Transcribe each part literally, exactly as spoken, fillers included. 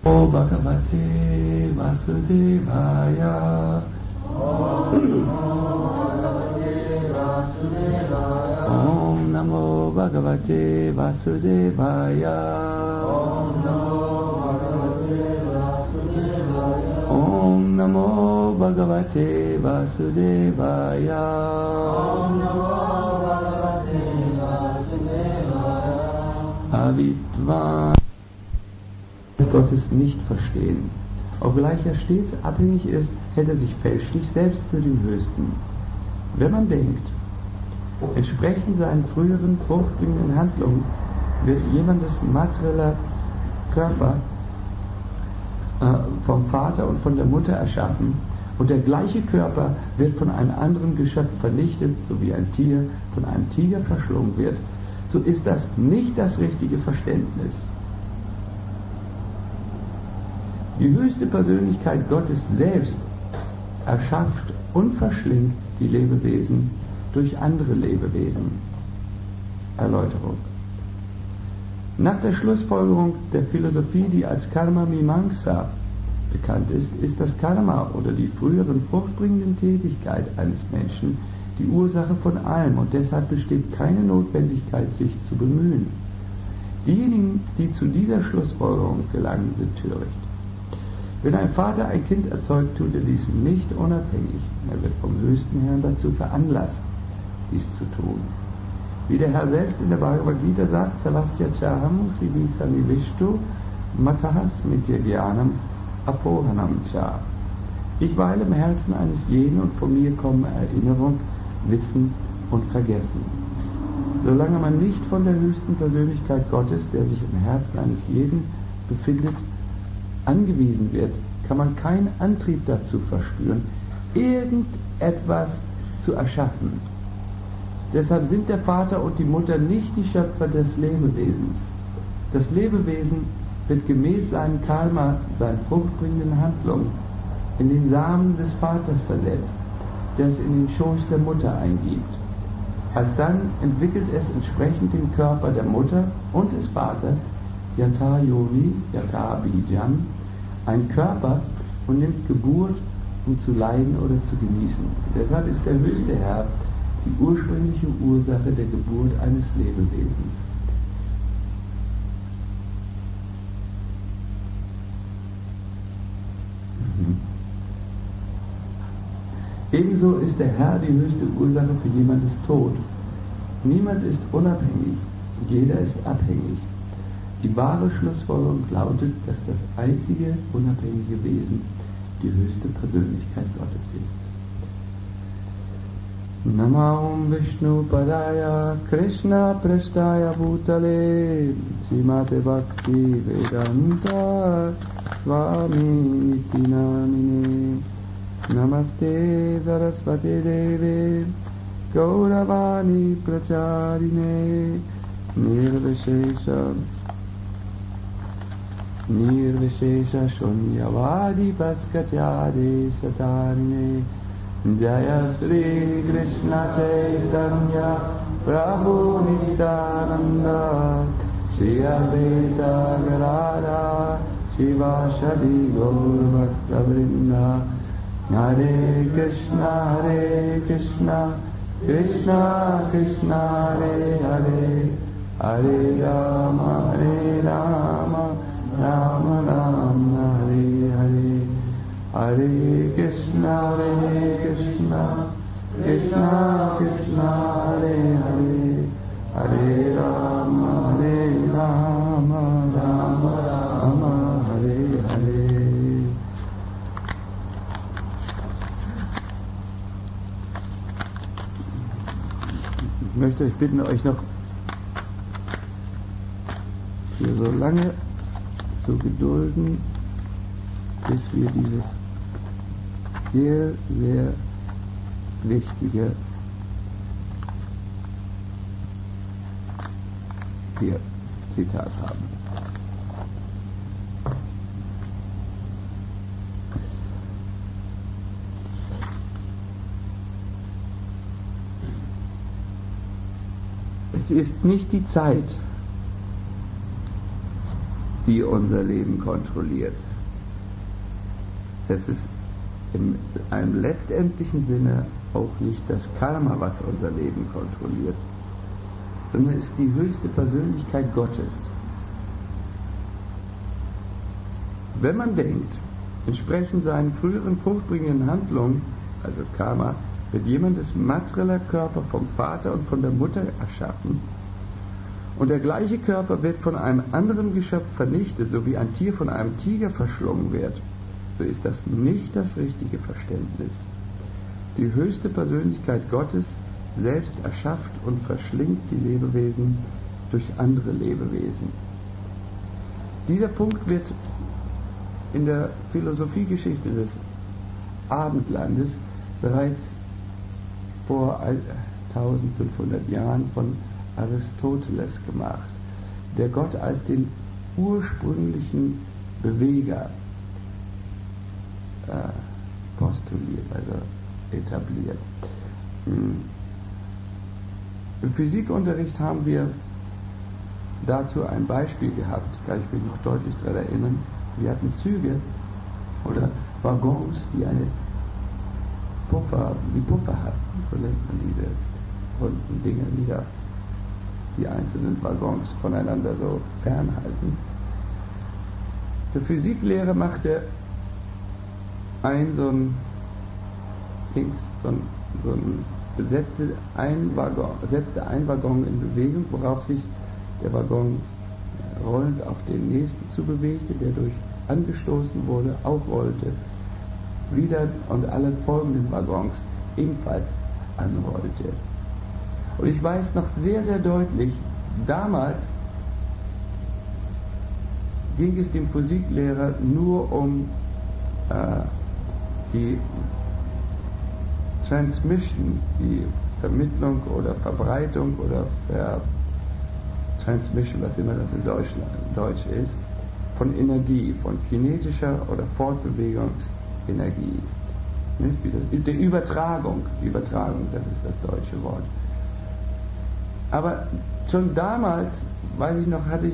Bhagavate Vasudevaya. Om Namo Bhagavate Vasudevaya. Om Namo Bhagavate Vasudevaya. Avidva Gottes nicht verstehen. Obgleich er stets abhängig ist, hält er sich fälschlich selbst für den Höchsten. Wenn man denkt, entsprechend seinen früheren fruchtbringenden Handlungen wird jemandes materieller Körper äh, vom Vater und von der Mutter erschaffen und der gleiche Körper wird von einem anderen Geschöpf vernichtet, so wie ein Tier von einem Tiger verschlungen wird, so ist das nicht das richtige Verständnis. Die höchste Persönlichkeit Gottes selbst erschafft und verschlingt die Lebewesen durch andere Lebewesen. Erläuterung. Nach der Schlussfolgerung der Philosophie, die als Karma Mimamsa bekannt ist, ist das Karma oder die früheren fruchtbringenden Tätigkeit eines Menschen die Ursache von allem und deshalb besteht keine Notwendigkeit, sich zu bemühen. Diejenigen, die zu dieser Schlussfolgerung gelangen, sind töricht. Wenn ein Vater ein Kind erzeugt, tut er dies nicht unabhängig. Er wird vom höchsten Herrn dazu veranlasst, dies zu tun. Wie der Herr selbst in der Bhagavad Gita sagt, Savasya Chaham Srivasami Vishtu Matahas Mityagyanam Apohanam Cha. Ich weile im Herzen eines jeden und von mir kommen Erinnerung, Wissen und Vergessen. Solange man nicht von der höchsten Persönlichkeit Gottes, der sich im Herzen eines jeden befindet, angewiesen wird, kann man keinen Antrieb dazu verspüren, irgendetwas zu erschaffen. Deshalb sind der Vater und die Mutter nicht die Schöpfer des Lebewesens. Das Lebewesen wird gemäß seinem Karma, seinen fruchtbringenden Handlungen, in den Samen des Vaters versetzt, der es in den Schoß der Mutter eingibt. Alsdann entwickelt es entsprechend den Körper der Mutter und des Vaters, Yata Yoni, Yata Bijam, ein Körper und nimmt Geburt, um zu leiden oder zu genießen. Deshalb ist der höchste Herr die ursprüngliche Ursache der Geburt eines Lebewesens. Mhm. Ebenso ist der Herr die höchste Ursache für jemandes Tod. Niemand ist unabhängig, jeder ist abhängig. Die wahre Schlussfolgerung lautet, dass das einzige unabhängige Wesen die höchste Persönlichkeit Gottes ist. Namahum Vishnu Padaya Krishna Prasthaya Bhutale Srimate Bhakti Vedanta Swami Niti Namine Namaste Saraswati Deve Gauravani Pracharine Nirvishesha Nirvishesha Shunyavadi Paskatyade Satarine Jaya Sri Krishna Chaitanya Prabhu Nityananda Shri Advaita Gadadhara Shivasadi Gaur Bhakta Vrinda Hare Krishna Hare Krishna Krishna Krishna Hare Hare Hare Rama Hare Rama Rama Rama Hare Hare Hare Krishna Hare Krishna Krishna Krishna Hare Hare Hare Rama Hare Rama Rama Rama Hare Hare. Ich möchte euch bitten, euch noch hier so lange zu gedulden, bis wir dieses sehr, sehr wichtige hier Zitat haben. Es ist nicht die Zeit, die unser Leben kontrolliert. Es ist in einem letztendlichen Sinne auch nicht das Karma, was unser Leben kontrolliert, sondern es ist die höchste Persönlichkeit Gottes. Wenn man denkt, entsprechend seinen früheren fruchtbringenden Handlungen, also Karma, wird jemandes materieller Körper vom Vater und von der Mutter erschaffen und der gleiche Körper wird von einem anderen Geschöpf vernichtet, so wie ein Tier von einem Tiger verschlungen wird, so ist das nicht das richtige Verständnis. Die höchste Persönlichkeit Gottes selbst erschafft und verschlingt die Lebewesen durch andere Lebewesen. Dieser Punkt wird in der Philosophiegeschichte des Abendlandes bereits vor eintausendfünfhundert Jahren von Aristoteles gemacht, der Gott als den ursprünglichen Beweger äh, postuliert, also etabliert. Im Physikunterricht haben wir dazu ein Beispiel gehabt, kann ich mich noch deutlich daran erinnern. Wir hatten Züge oder Waggons, die eine Puffer, die Puffer hatten, so nennt man diese runden Dinge, die da die einzelnen Waggons voneinander so fernhalten. Der Physiklehrer machte ein so ein links so ein, so ein setzte ein Waggon, setzte ein Waggon in Bewegung, worauf sich der Waggon rollend auf den nächsten zubewegte, der durch angestoßen wurde, auch rollte, wieder und alle folgenden Waggons ebenfalls anrollte. Und ich weiß noch sehr, sehr deutlich, damals ging es dem Physiklehrer nur um äh, die Transmission, die Vermittlung oder Verbreitung oder Ver Transmission, was immer das in Deutsch, Deutsch ist, von Energie, von kinetischer oder Fortbewegungsenergie. Nicht? Der Übertragung, Übertragung, das ist das deutsche Wort. Aber schon damals, weiß ich noch, hatte ich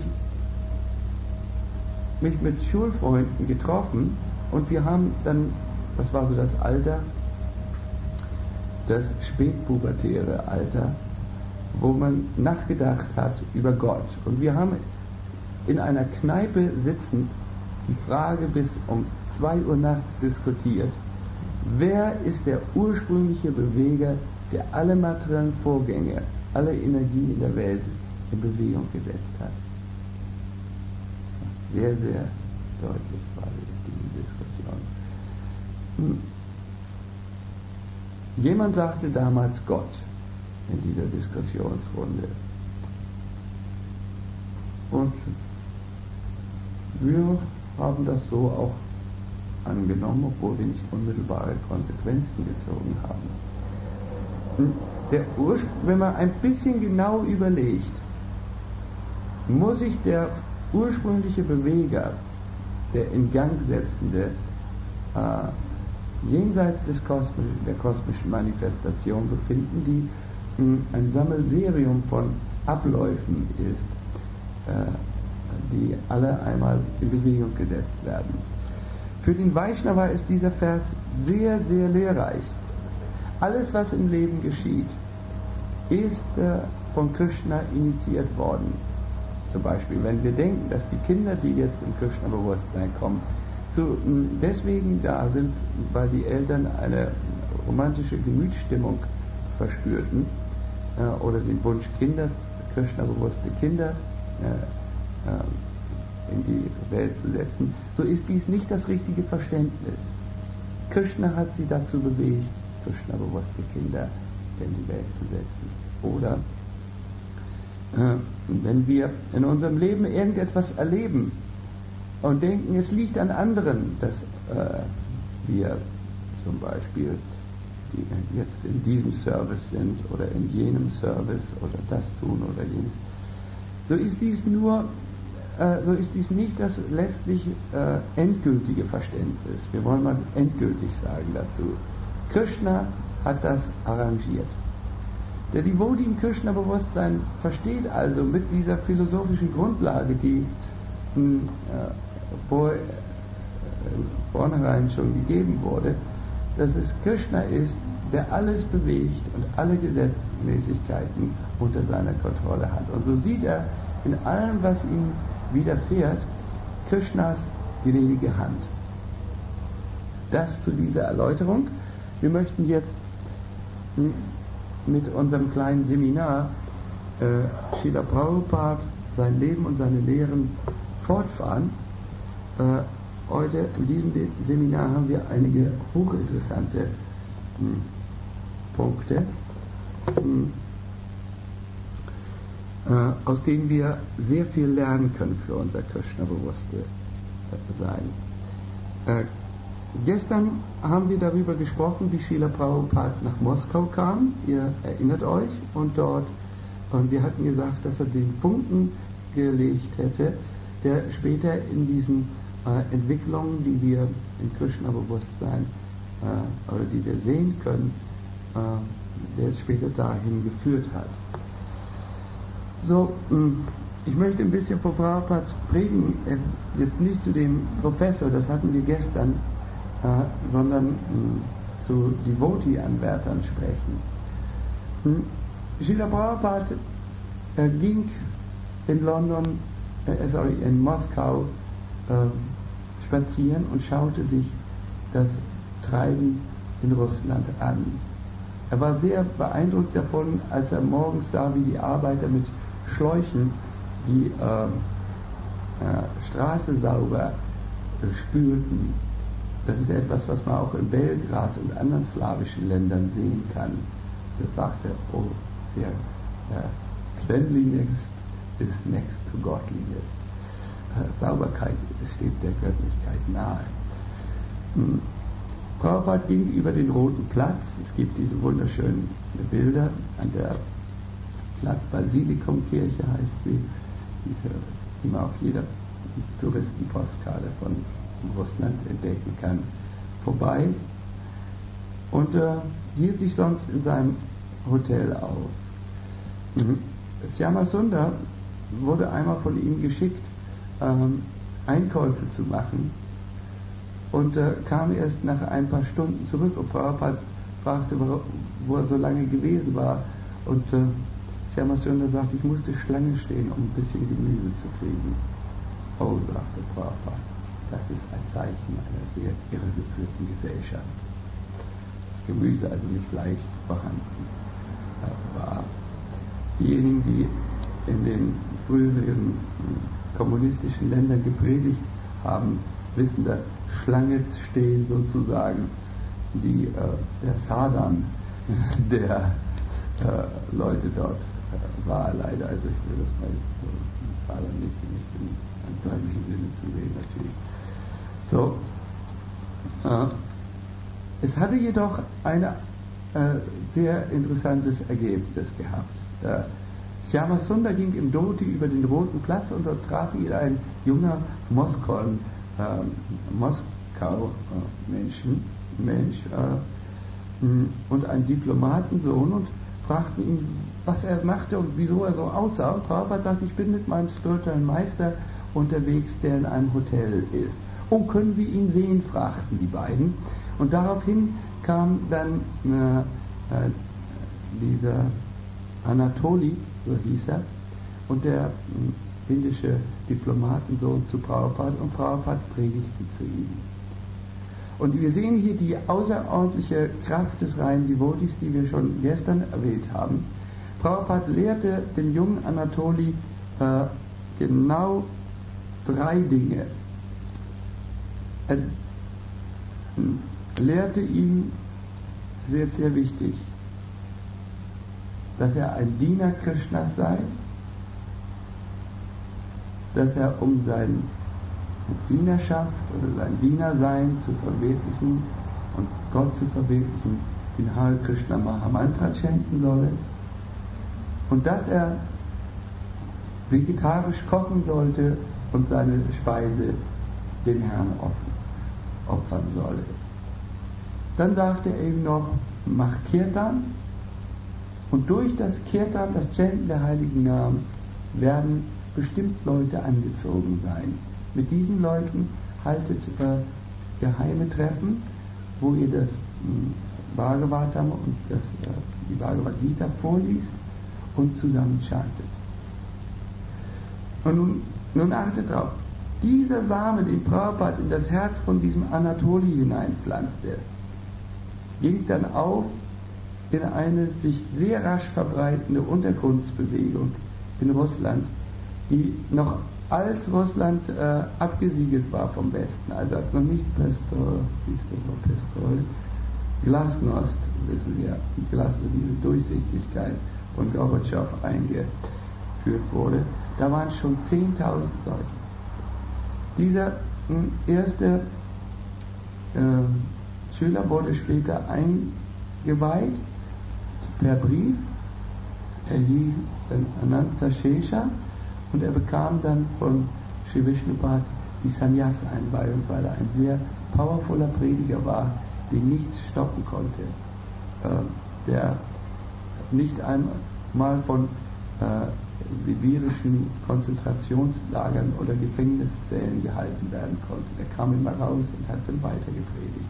mich mit Schulfreunden getroffen und wir haben dann, was war so das Alter? Das spätpubertäre Alter, wo man nachgedacht hat über Gott. Und wir haben in einer Kneipe sitzend die Frage bis um zwei Uhr nachts diskutiert, wer ist der ursprüngliche Beweger, der alle materiellen Vorgänge, alle Energie in der Welt in Bewegung gesetzt hat. Sehr, sehr deutlich war diese Diskussion. Hm. Jemand sagte damals Gott in dieser Diskussionsrunde. Und wir haben das so auch angenommen, obwohl wir nicht unmittelbare Konsequenzen gezogen haben. Der Urspr- wenn man ein bisschen genau überlegt, muss sich der ursprüngliche Beweger, der in Gang setzende, äh, jenseits des Kosmos, der kosmischen Manifestation befinden, die mh, ein Sammelsurium von Abläufen ist, äh, die alle einmal in Bewegung gesetzt werden. Für den Vaishnava ist dieser Vers sehr, sehr lehrreich. Alles, was im Leben geschieht, ist äh, von Krishna initiiert worden. Zum Beispiel, wenn wir denken, dass die Kinder, die jetzt im Krishna-Bewusstsein kommen, so deswegen da sind, weil die Eltern eine romantische Gemütsstimmung verspürten äh, oder den Wunsch, Kinder, Krishna-bewusste Kinder äh, äh, in die Welt zu setzen, so ist dies nicht das richtige Verständnis. Krishna hat sie dazu bewegt, Krishna-bewusste Kinder in die Welt zu setzen. Oder äh, wenn wir in unserem Leben irgendetwas erleben und denken, es liegt an anderen, dass äh, wir zum Beispiel die jetzt in diesem Service sind oder in jenem Service oder das tun oder jenes, so ist dies nur, äh, so ist dies nicht das letztlich äh, endgültige Verständnis. Wir wollen mal endgültig sagen dazu. Krishna hat das arrangiert. Der Devotee im Krishna-Bewusstsein versteht also mit dieser philosophischen Grundlage, die mh, äh, vor, äh, vornherein schon gegeben wurde, dass es Krishna ist, der alles bewegt und alle Gesetzmäßigkeiten unter seiner Kontrolle hat. Und so sieht er in allem, was ihm widerfährt, Krishnas gnädige Hand. Das zu dieser Erläuterung. Wir möchten jetzt mit unserem kleinen Seminar äh, Srila Prabhupada, sein Leben und seine Lehren fortfahren. Äh, heute in diesem Seminar haben wir einige hochinteressante mh, Punkte, mh, äh, aus denen wir sehr viel lernen können für unser Krishna-bewusste Sein. Äh, Gestern haben wir darüber gesprochen, wie Srila Prabhupada nach Moskau kam. Ihr erinnert euch. Und dort, und wir hatten gesagt, dass er den Funken gelegt hätte, der später in diesen äh, Entwicklungen, die wir im Krishna-Bewusstsein äh, oder die wir sehen können, äh, der es später dahin geführt hat. So, mh, ich möchte ein bisschen von Prabhupads Predigen, äh, jetzt nicht zu dem Professor, das hatten wir gestern, Äh, sondern mh, zu Devotee-Anwärtern sprechen. Hm. Srila Prabhupada äh, ging in London, äh, sorry, in Moskau äh, spazieren und schaute sich das Treiben in Russland an. Er war sehr beeindruckt davon, als er morgens sah, wie die Arbeiter mit Schläuchen die äh, äh, Straße sauber äh, spülten. Das ist etwas, was man auch in Belgrad und anderen slawischen Ländern sehen kann. Das sagte, oh, sehr, äh, Cleanliness is next to godliness. Äh, Sauberkeit steht der Göttlichkeit nahe. Hm. Prabhupada ging über den Roten Platz. Es gibt diese wunderschönen Bilder an der Basilikumkirche, heißt sie, diese, die man auf jeder Touristenpostkarte von Russland entdecken kann, vorbei und äh, hielt sich sonst in seinem Hotel auf. Mhm. Shyamasundar wurde einmal von ihm geschickt, ähm, Einkäufe zu machen und äh, kam erst nach ein paar Stunden zurück und Prabhupada fragte, wo er so lange gewesen war und äh, Shyamasundar sagte, ich musste Schlange stehen, um ein bisschen Gemüse zu kriegen. Oh, sagte Prabhupada, das ist ein Zeichen einer sehr irregeführten Gesellschaft. Das Gemüse also nicht leicht vorhanden war. Diejenigen, die in den früheren kommunistischen Ländern gepredigt haben, wissen, dass Schlange stehen sozusagen die, äh, der Sadhan der äh, Leute dort äh, war leider. Also ich will das mal so Sadhan nicht, nicht in einem deutlichen Sinne zu sehen natürlich. So, äh, es hatte jedoch ein äh, sehr interessantes Ergebnis gehabt. Äh, Shyamasundar ging im Dhoti über den Roten Platz und dort traf ihn ein junger Moskau, äh, Moskau äh, Menschen, Mensch äh, und ein Diplomatensohn und fragten ihn, was er machte und wieso er so aussah. Und Prabhupada sagte, ich bin mit meinem spirituellen Meister unterwegs, der in einem Hotel ist. Oh, können wir ihn sehen? Fragten die beiden. Und daraufhin kam dann äh, äh, dieser Anatoli, so hieß er, und der äh, indische Diplomatensohn zu Prabhupada und Prabhupada predigte zu ihm. Und wir sehen hier die außerordentliche Kraft des reinen Devotees, die wir schon gestern erwähnt haben. Prabhupada lehrte den jungen Anatoli äh, genau drei Dinge. Er lehrte ihm, das ist jetzt sehr wichtig, dass er ein Diener Krishnas sei, dass er um seine Dienerschaft oder sein Dienersein zu verwirklichen und Gott zu verwirklichen, den Hare Krishna Mahamantra chanten solle und dass er vegetarisch kochen sollte und seine Speise dem Herrn offen, opfern solle. Dann sagte er ihm noch, mach Kirtan und durch das Kirtan, das Chanten der heiligen Namen, werden bestimmt Leute angezogen sein. Mit diesen Leuten haltet äh, geheime Treffen, wo ihr das äh, Bhagavatam und das, äh, die Bhagavad Gita vorliest und zusammen chantet. Und nun, nun achtet drauf, dieser Same, den Prabhupada in das Herz von diesem Anatoli hineinpflanzte, ging dann auf in eine sich sehr rasch verbreitende Untergrundsbewegung in Russland, die noch als Russland äh, abgesiegelt war vom Westen, also als noch nicht Pestrol, Pestrol, Glasnost, wissen wir, Glasnost, diese Durchsichtigkeit von Gorbatschow eingeführt wurde, da waren schon zehntausend Leute. Dieser mh, erste äh, Schüler wurde später eingeweiht per Brief. Er hieß Ananta Shesha und er bekam dann von Sri Vishnupad die Sannyas-Einweihung, weil er ein sehr powervoller Prediger war, den nichts stoppen konnte, äh, der nicht einmal von äh, sibirischen Konzentrationslagern oder Gefängniszellen gehalten werden konnte. Der kam immer raus und hat dann weiter gepredigt.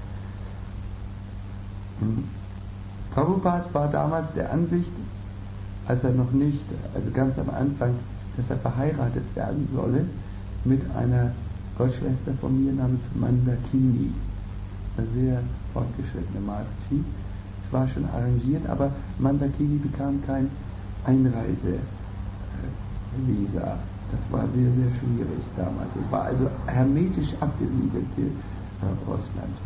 Hm. Prabhupada war damals der Ansicht, als er noch nicht, also ganz am Anfang, dass er verheiratet werden solle mit einer Gottschwester von mir namens Mandakini, eine sehr fortgeschrittene Mataji. Es war schon arrangiert, aber Mandakini bekam kein Einreisevisa. Das war sehr, sehr schwierig damals. Es war also hermetisch abgesiegelt, in äh, Russland.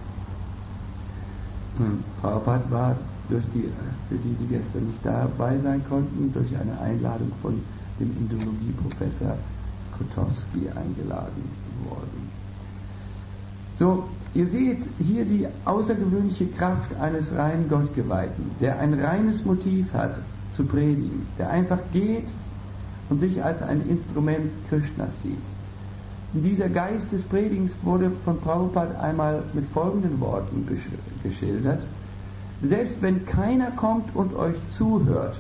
Hm. Prabhupada war durch die, für die, die gestern nicht dabei sein konnten, durch eine Einladung von dem Indologie-Professor Kotowski eingeladen worden. So, ihr seht hier die außergewöhnliche Kraft eines reinen Gottgeweihten, der ein reines Motiv hat zu predigen, der einfach geht und sich als ein Instrument Krishnas sieht. Und dieser Geist des Predigens wurde von Prabhupada einmal mit folgenden Worten geschildert: Selbst wenn keiner kommt und euch zuhört,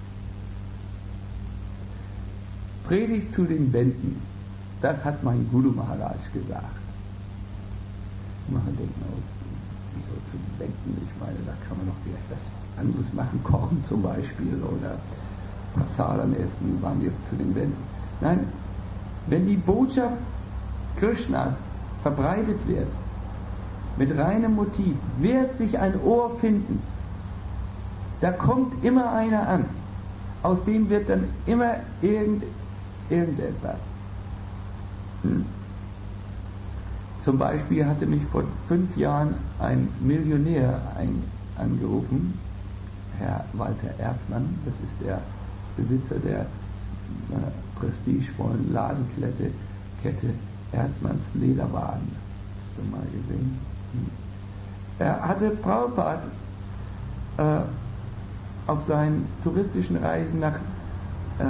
predigt zu den Wänden. Das hat mein Guru Maharaj gesagt. Man denkt, oh, wieso zu den Wänden? Ich meine, da kann man doch vielleicht was anderes machen, kochen zum Beispiel oder Prasadam essen, waren jetzt zu den Wänden. Nein, wenn die Botschaft Krishnas verbreitet wird, mit reinem Motiv, wird sich ein Ohr finden. Da kommt immer einer an. Aus dem wird dann immer irgend, irgendetwas. Hm. Zum Beispiel hatte mich vor fünf Jahren ein Millionär ein, angerufen, Herr Walter Erdmann, das ist der Besitzer der äh, prestigevollen Ladenkette Kette Erdmanns Lederwagen. Hast du mal gesehen? Er hatte Prabhupada äh, auf seinen touristischen Reisen nach äh,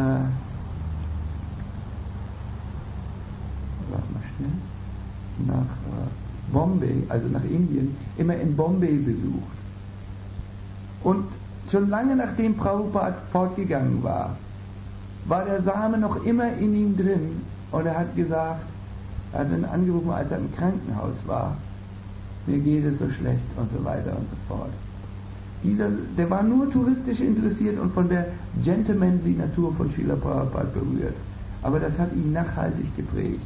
warte mal schnell, nach äh, Bombay, also nach Indien, immer in Bombay besucht. Und schon lange nachdem Prabhupada fortgegangen war, war der Same noch immer in ihm drin und er hat gesagt, er hat ihn angerufen, als er im Krankenhaus war, mir geht es so schlecht und so weiter und so fort. Dieser, der war nur touristisch interessiert und von der gentlemanly Natur von Srila Prabhupada berührt. Aber das hat ihn nachhaltig geprägt.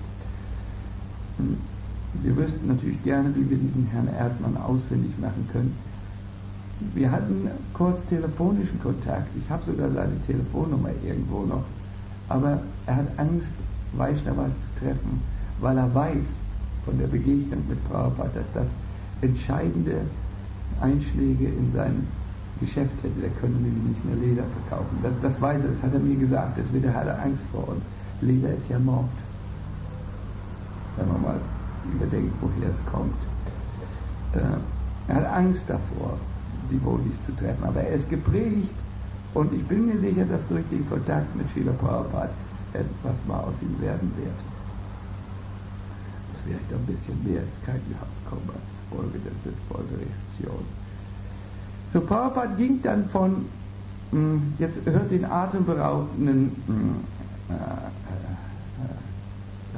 Wir wüssten natürlich gerne, wie wir diesen Herrn Erdmann ausfindig machen können. Wir hatten kurz telefonischen Kontakt. Ich habe sogar seine Telefonnummer irgendwo noch. Aber er hat Angst, Vaishnavas zu treffen, weil er weiß von der Begegnung mit Prabhupada, dass das entscheidende Einschläge in sein Geschäft hätte. Der könnte nämlich nicht mehr Leder verkaufen. Das, das weiß er, das hat er mir gesagt. Deswegen hat er Angst vor uns. Leder ist ja Mord. Wenn man mal überdenkt, woher es kommt. Äh, er hat Angst davor, die Bodhis zu treffen. Aber er ist geprägt und ich bin mir sicher, dass durch den Kontakt mit Srila Prabhupada etwas mal aus ihm werden wird. Das vielleicht ein bisschen mehr ins Krankenhaus kommen als Folge der sinnvollen Reaktion. So, Prabhupada ging dann von, mh, jetzt hört den atemberaubenden mh, äh,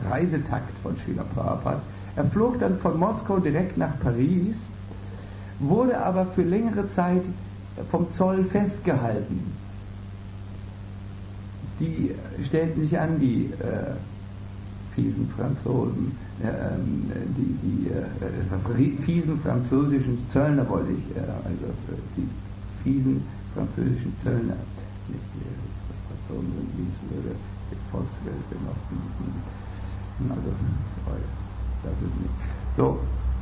Reisetakt von Srila Prabhupada. Er flog dann von Moskau direkt nach Paris, wurde aber für längere Zeit vom Zoll festgehalten. Die stellten sich an, die äh, fiesen Franzosen, äh, die, die äh, fiesen französischen Zöllner wollte ich, äh, also die fiesen französischen Zöllner, nicht die Franzosen sind, wie es würde, die Volksgenossen, also das ist nicht so.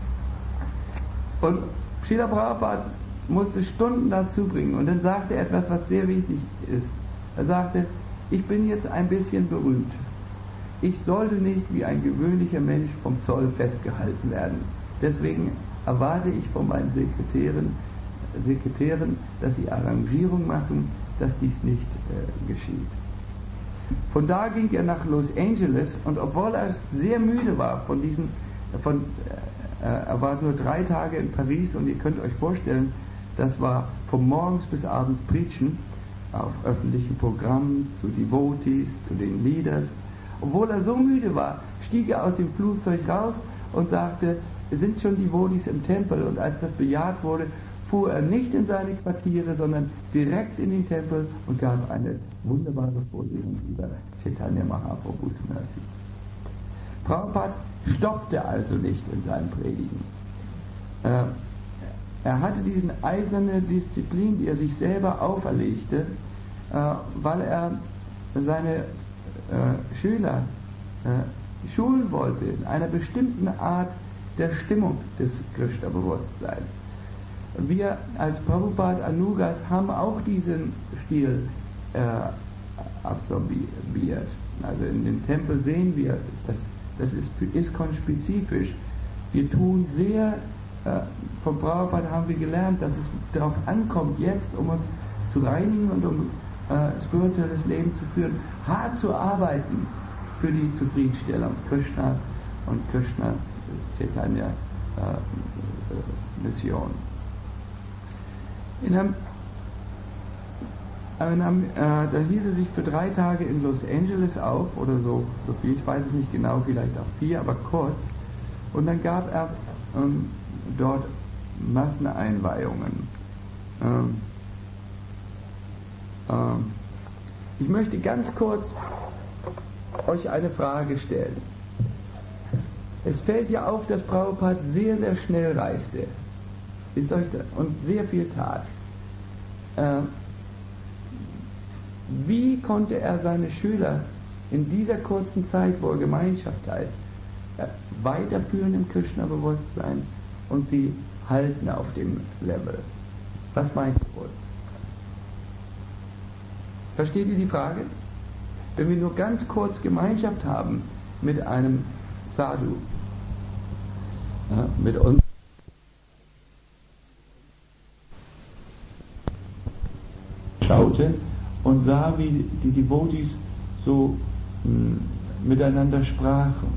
Und Srila Prabhupada musste Stunden dazu bringen, und dann sagte er etwas, was sehr wichtig ist. Er sagte, ich bin jetzt ein bisschen berühmt. Ich sollte nicht wie ein gewöhnlicher Mensch vom Zoll festgehalten werden. Deswegen erwarte ich von meinen Sekretären, Sekretären, dass sie Arrangierung machen, dass dies nicht äh, geschieht. Von da ging er nach Los Angeles, und obwohl er sehr müde war von diesen, von, äh, er war nur drei Tage in Paris, und ihr könnt euch vorstellen, das war von morgens bis abends Preachen auf öffentlichen Programmen, zu Devotees, zu den Leaders. Obwohl er so müde war, stieg er aus dem Flugzeug raus und sagte, es sind schon Devotees im Tempel, und als das bejaht wurde, fuhr er nicht in seine Quartiere, sondern direkt in den Tempel und gab eine wunderbare Vorlesung über Chaitanya Mahaprabhu's Mercy. Prabhupada stoppte also nicht in seinem Predigen. Äh, er hatte diese eiserne Disziplin, die er sich selber auferlegte, äh, weil er seine äh, Schüler äh, schulen wollte in einer bestimmten Art der Stimmung des Krishna-Bewusstseins. Wir als Prabhupada Anugas haben auch diesen Stil äh, absorbiert. Also in dem Tempel sehen wir, das, das ist ISKCON-spezifisch. Wir tun sehr, äh, vom Prabhupada haben wir gelernt, dass es darauf ankommt, jetzt, um uns zu reinigen und um äh, spirituelles Leben zu führen, hart zu arbeiten für die Zufriedenstellung Krishnas und Krishna Chaitanya äh, Mission. In einem, in einem, äh, da hielt er sich für drei Tage in Los Angeles auf, oder so, so viel, ich weiß es nicht genau, vielleicht auch vier, aber kurz. Und dann gab er ähm, dort Masseneinweihungen. Ähm, ähm, ich möchte ganz kurz euch eine Frage stellen. Es fällt ja auf, dass Prabhupada sehr, sehr schnell reiste. Ist euch da, und sehr viel tat. Äh, wie konnte er seine Schüler in dieser kurzen Zeit, wo er Gemeinschaft hat, äh, weiterführen im Krishna-Bewusstsein und sie halten auf dem Level? Was meint ihr wohl? Versteht ihr die Frage? Wenn wir nur ganz kurz Gemeinschaft haben mit einem Sadhu, ja, mit uns, schaute und sah, wie die Devotees so mh, miteinander sprachen.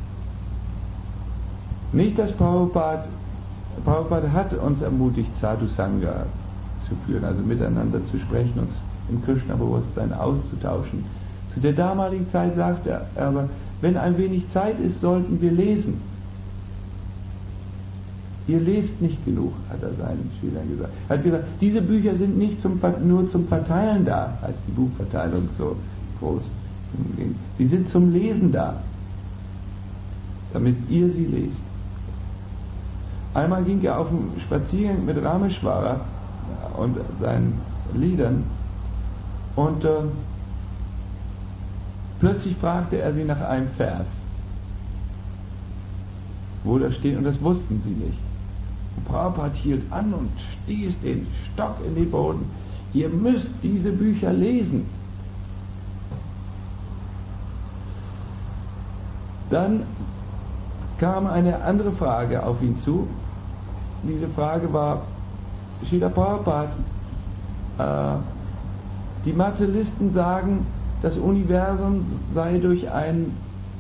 Nicht, dass Prabhupada, Prabhupada hat uns ermutigt, Sadhu Sangha zu führen, also miteinander zu sprechen, uns im Krishna-Bewusstsein auszutauschen. Zu der damaligen Zeit sagte er aber, wenn ein wenig Zeit ist, sollten wir lesen. Ihr lest nicht genug, hat er seinen Schülern gesagt. Er hat gesagt, diese Bücher sind nicht zum, nur zum Verteilen da, als die Buchverteilung so groß ging. Sie sind zum Lesen da, damit ihr sie lest. Einmal ging er auf einen Spaziergang mit Rameshwara und seinen Liedern, und äh, plötzlich fragte er sie nach einem Vers, wo das steht, und das wussten sie nicht. Und Prabhupada hielt an und stieß den Stock in den Boden. Ihr müsst diese Bücher lesen. Dann kam eine andere Frage auf ihn zu. Diese Frage war, Srila Prabhupada, äh, die Materialisten sagen, das Universum sei durch einen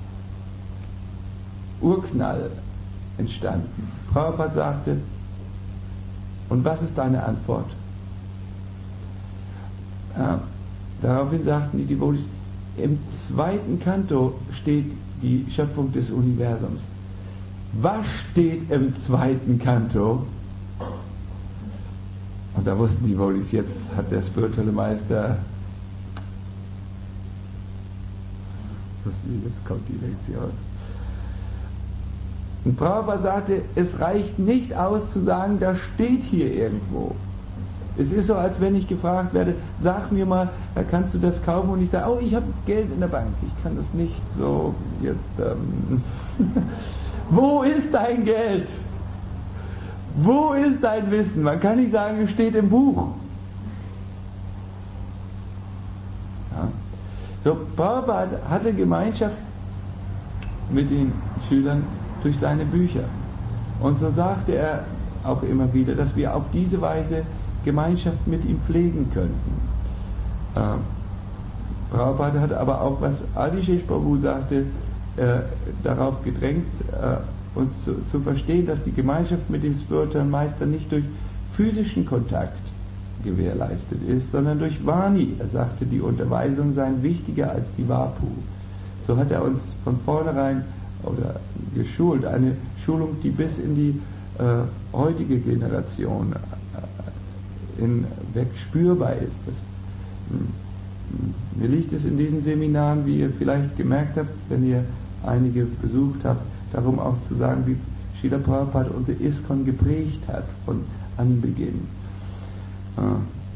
Urknall entstanden. Prabhupada sagte, und was ist deine Antwort? Äh, daraufhin sagten die Devotees, Im zweiten Kanto steht die Schöpfung des Universums. Was steht im zweiten Kanto? Und da wussten die wohl, jetzt hat der spirituelle Meister, jetzt kommt die Lektion. Und Prabhupada sagte, es reicht nicht aus zu sagen, das steht hier irgendwo. Es ist so, als wenn ich gefragt werde, sag mir mal, kannst du das kaufen? Und ich sage, oh, ich habe Geld in der Bank, ich kann das nicht so jetzt. Ähm Wo ist dein Geld? Wo ist dein Wissen? Man kann nicht sagen, es steht im Buch. Ja. So, Prabhupada hatte Gemeinschaft mit den Schülern durch seine Bücher. Und so sagte er auch immer wieder, dass wir auf diese Weise Gemeinschaft mit ihm pflegen könnten. Äh, Prabhupada hat aber auch, was Adishesh Prabhu sagte, äh, darauf gedrängt, äh, uns zu, zu verstehen, dass die Gemeinschaft mit dem spirituellen Meister nicht durch physischen Kontakt gewährleistet ist, sondern durch Vani. Er sagte, die Unterweisungen seien wichtiger als die Vapu. So hat er uns von vornherein oder geschult, eine Schulung, die bis in die äh, heutige Generation äh, hinweg spürbar ist. Das, mh, mir liegt es in diesen Seminaren, wie ihr vielleicht gemerkt habt, wenn ihr einige besucht habt, darum auch zu sagen, wie Srila Prabhupada unsere ISKCON geprägt hat von Anbeginn. Äh,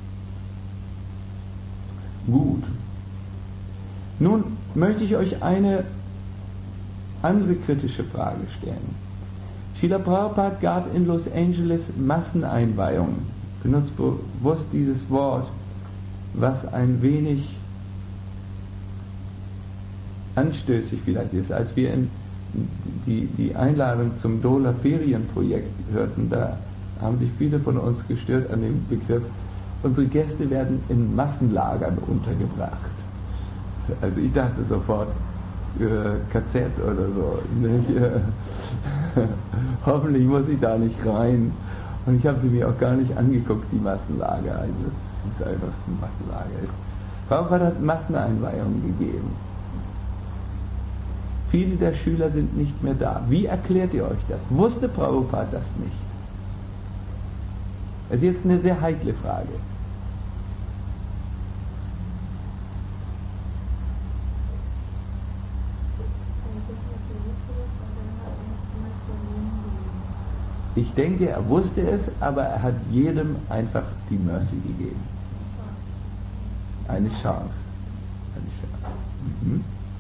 gut. Nun möchte ich euch eine andere kritische Frage stellen. Srila Prabhupada gab in Los Angeles Masseneinweihungen, benutzt bewusst dieses Wort, was ein wenig anstößig vielleicht ist. Als wir in die, die Einladung zum Dola Ferienprojekt hörten, da haben sich viele von uns gestört an dem Begriff, unsere Gäste werden in Massenlagern untergebracht. Also ich dachte sofort, K Z oder so. Nicht? Hoffentlich muss ich da nicht rein. Und ich habe sie mir auch gar nicht angeguckt, die Massenlager. Also es ist einfach ein Massenlager. Prabhupada hat Masseneinweihungen gegeben. Viele der Schüler sind nicht mehr da. Wie erklärt ihr euch das? Wusste Prabhupada das nicht? Das ist jetzt eine sehr heikle Frage. Ich denke, er wusste es, aber er hat jedem einfach die Mercy gegeben. Eine Chance. Eine Chance. Mhm.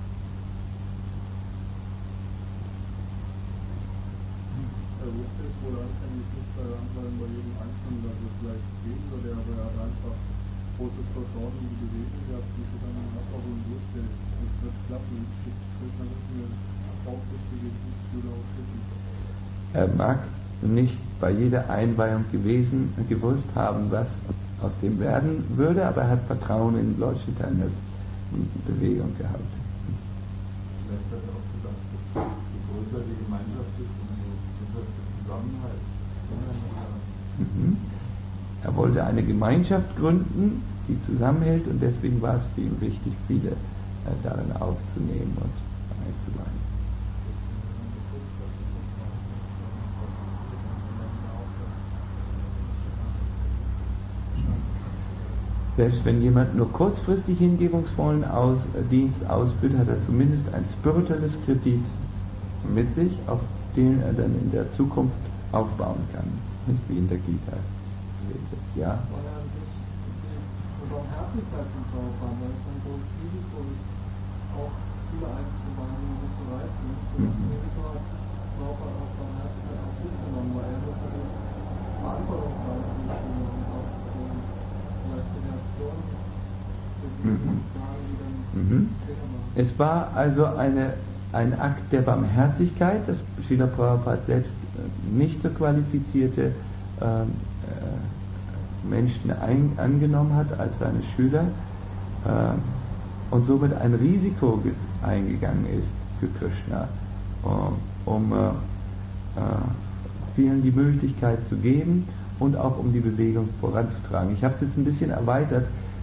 Er wusste es wohl anfänglich nicht bei Anweilen bei jedem Einzelnen, dass es vielleicht gehen würde, aber er hat einfach großes Vertrauen in die Bewegung gehabt, die sich dann einfach und wusste, es wird klappen. Krishna wird mir aufrichtige Schüler aufschicken. Er mag nicht bei jeder Einweihung gewesen, gewusst haben, was aus dem werden würde, aber er hat Vertrauen in Lord Chaitanya's Bewegung gehabt. Vielleicht hat er auch gedacht, dass je größer die Gemeinschaft ist, umso größer der Zusammenhalt. Mhm. Er wollte eine Gemeinschaft gründen, die zusammenhält, und deswegen war es für ihn wichtig, viele äh, darin aufzunehmen und einzuweihen. Selbst wenn jemand nur kurzfristig hingebungsvollen aus, äh, Dienst ausführt, hat er zumindest ein spirituelles Kredit mit sich, auf den er dann in der Zukunft aufbauen kann. Nicht wie in der Gita. Ja? Weil er sich die Barmherzigkeit von Prabhupada, weil es ein großes Risiko ist, auch viele einzubauen, die nicht bereit sind. Und das Risiko hat Prabhupada auch Barmherzigkeit auf sich genommen, weil er wirklich verantwortungsvoll ist und auch vielleicht Generation für die Fragen, die dann Mhm. Es war also eine, ein Akt der Barmherzigkeit, das Srila Prabhupada selbst nicht so qualifizierte äh, äh, Menschen ein, angenommen hat als seine Schüler äh, und somit ein Risiko ge- eingegangen ist für Krishna, um, um äh, äh, vielen die Möglichkeit zu geben und auch um die Bewegung voranzutragen. Ich habe es jetzt ein bisschen erweitert,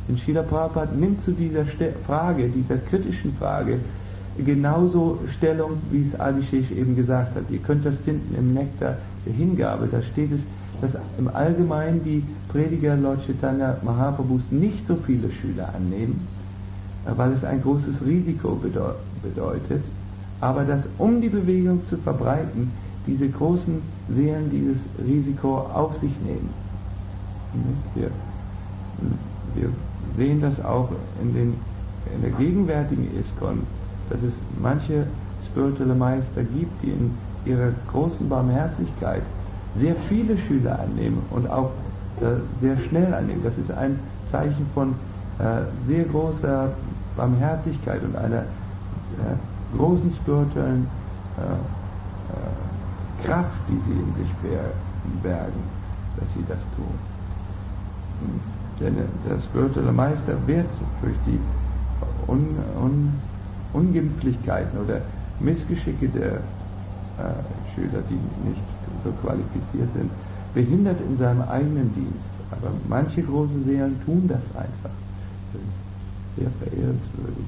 Denn Srila Prabhupada nimmt zu dieser Ste- Frage, dieser kritischen Frage, genauso Stellung, wie es Adishesh eben gesagt hat. Ihr könnt das finden im Nektar der Hingabe. Da steht es, dass im Allgemeinen die Prediger Lord Chaitanya Mahaprabhus nicht so viele Schüler annehmen, weil es ein großes Risiko bedeu- bedeutet, aber dass, um die Bewegung zu verbreiten, diese großen Seelen dieses Risiko auf sich nehmen. Wir, wir sehen das auch in, den, in der gegenwärtigen ISKCON, dass es manche spirituelle Meister gibt, die in ihrer großen Barmherzigkeit sehr viele Schüler annehmen und auch äh, sehr schnell annehmen. Das ist ein Zeichen von äh, sehr großer Barmherzigkeit und einer äh, großen spirituellen äh, äh, Kraft, die sie in sich bergen, dass sie das tun. Denn der spirituelle Meister wird durch die Un, Un, Ungimpflichkeiten oder Missgeschicke der äh, Schüler, die nicht so qualifiziert sind, behindert in seinem eigenen Dienst. Aber manche große Seelen tun das einfach. Das ist sehr verehrenswürdig.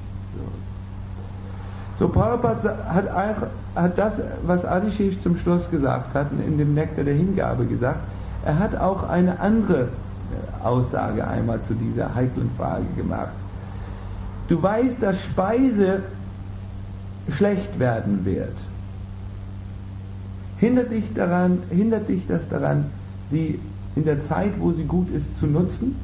So, Prabhupada hat, hat das, was Adishesh zum Schluss gesagt hat, in dem Nektar der Hingabe gesagt. Er hat auch eine andere Aussage einmal zu dieser heiklen Frage gemacht. Du weißt, dass Speise schlecht werden wird. Hindert dich daran, hindert dich das daran, sie in der Zeit, wo sie gut ist, zu nutzen?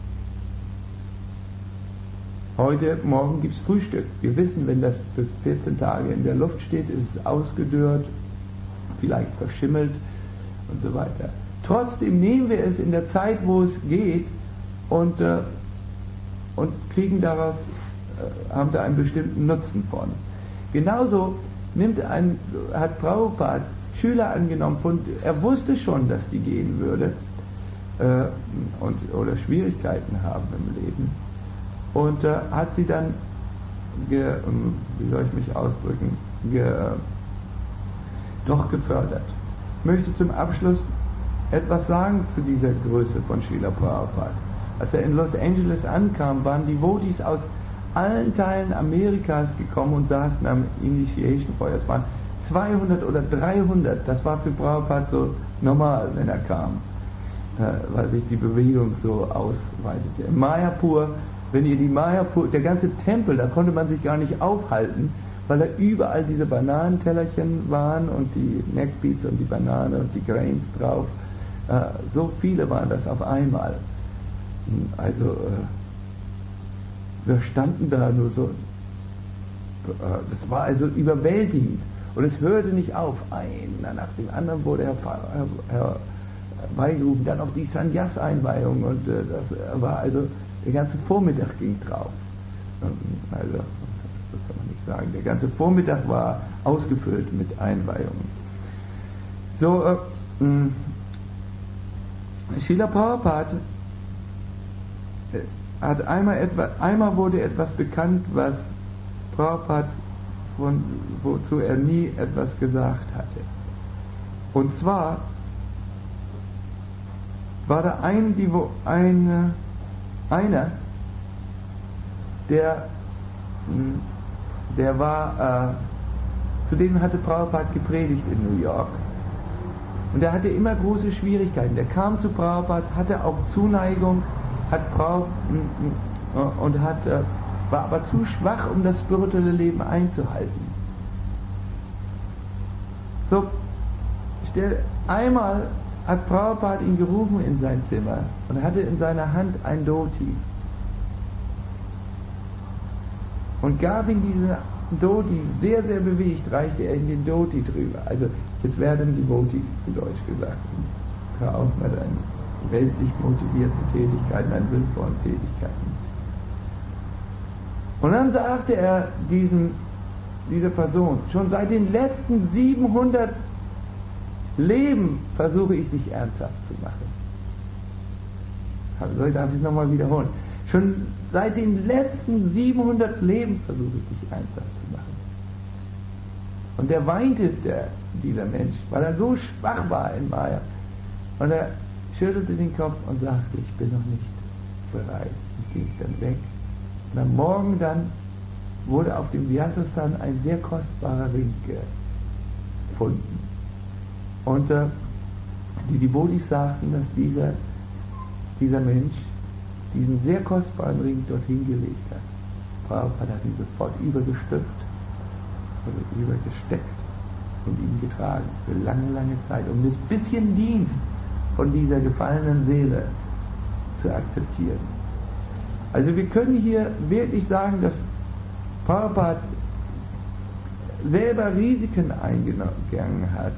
Heute Morgen gibt es Frühstück. Wir wissen, wenn das für vierzehn Tage in der Luft steht, ist es ausgedörrt, vielleicht verschimmelt und so weiter. Trotzdem nehmen wir es in der Zeit, wo es geht, und, äh, und kriegen daraus, äh, haben da einen bestimmten Nutzen von. Genauso nimmt ein, hat Prabhupada Schüler angenommen, von, er wusste schon, dass die gehen würde äh, und, oder Schwierigkeiten haben im Leben, und äh, hat sie dann, ge, wie soll ich mich ausdrücken, ge, äh, doch gefördert. Ich möchte zum Abschluss etwas sagen zu dieser Größe von Srila Prabhupada. Als er in Los Angeles ankam, waren Devotees aus allen Teilen Amerikas gekommen und saßen am Initiation Feuer. Es waren zweihundert oder dreihundert. Das war für Prabhupada so normal, wenn er kam, weil sich die Bewegung so ausweitete. In Mayapur, wenn ihr die Mayapur, der ganze Tempel, da konnte man sich gar nicht aufhalten, weil da überall diese Bananentellerchen waren und die Neckbeats und die Banane und die Grains drauf. So viele waren das auf einmal. Also wir standen da nur so, das war also überwältigend, und es hörte nicht auf. Einer nach dem anderen wurde herbeigerufen, dann auch die Sannyas-Einweihung, und das war also, der ganze Vormittag ging drauf. Also, so kann man nicht sagen, der ganze Vormittag war ausgefüllt mit Einweihungen. So, äh, mh, Srila Prabhupada hat einmal etwa, einmal wurde etwas bekannt, was Prabhupada, von, wozu er nie etwas gesagt hatte. Und zwar war da ein, ein, einer, der, der war, äh, zu dem hatte Prabhupada gepredigt in New York. Und er hatte immer große Schwierigkeiten. Der kam zu Prabhupada, hatte auch Zuneigung, hat Prabhupada und hat, war aber zu schwach, um das spirituelle Leben einzuhalten. So, stell, einmal hat Prabhupada ihn gerufen in sein Zimmer und hatte in seiner Hand ein Dhoti und gab ihm diese Dhoti, sehr, sehr bewegt, reichte er in den Dhoti drüber. Also, jetzt werden die Dhoti zu Deutsch gesagt. Hör auf mit deinen weltlich motivierten Tätigkeiten, an sinnvollen Tätigkeiten. Und dann sagte er diesem, dieser Person, schon seit den letzten siebenhundert Leben versuche ich dich ernsthaft zu machen. Also, darf ich es nochmal wiederholen? Schon seit den letzten siebenhundert Leben versuche ich dich ernsthaft zu machen. Und er weinte, der, dieser Mensch, weil er so schwach war in Maya. Und er schüttelte den Kopf und sagte, ich bin noch nicht bereit und ging dann weg. Und am Morgen dann wurde auf dem Vyasasan ein sehr kostbarer Ring gefunden. Und äh, die Devotis sagten, dass dieser, dieser Mensch diesen sehr kostbaren Ring dorthin gelegt hat. Prabhupada hat ihn sofort übergestülpt oder übergesteckt und ihn getragen für lange, lange Zeit, um das bisschen Dienst von dieser gefallenen Seele zu akzeptieren. Also wir können hier wirklich sagen, dass Prabhupada selber Risiken eingegangen hat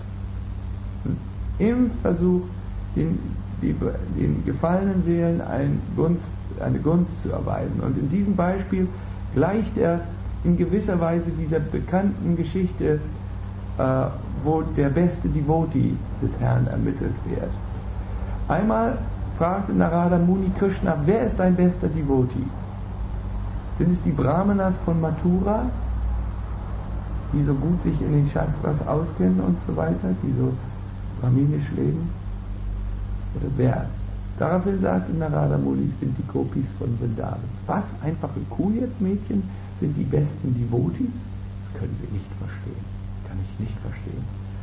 im Versuch, den, die, den gefallenen Seelen ein Gunst, eine Gunst zu erweisen. Und in diesem Beispiel gleicht er in gewisser Weise dieser bekannten Geschichte, äh, wo der beste Devotee des Herrn ermittelt wird. Einmal fragte Narada Muni Krishna, wer ist dein bester Devotee? Sind es die Brahmanas von Mathura, die so gut sich in den Shastras auskennen und so weiter, die so brahminisch leben? Oder wer? Daraufhin sagte Narada Muni, sind die Gopis von Vrindavan. Was? Einfache Kuhhirtmädchen sind die besten Devotees? Das können wir nicht verstehen. Kann ich nicht verstehen.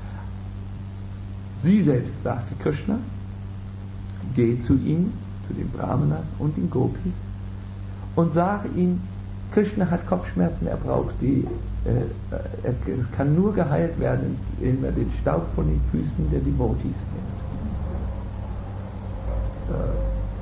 Sie selbst, sagte Krishna, geh zu ihnen, zu den Brahmanas und den Gopis und sage ihnen, Krishna hat Kopfschmerzen, er braucht die, äh, er, es kann nur geheilt werden, indem er den Staub von den Füßen der Devotees nimmt. Äh,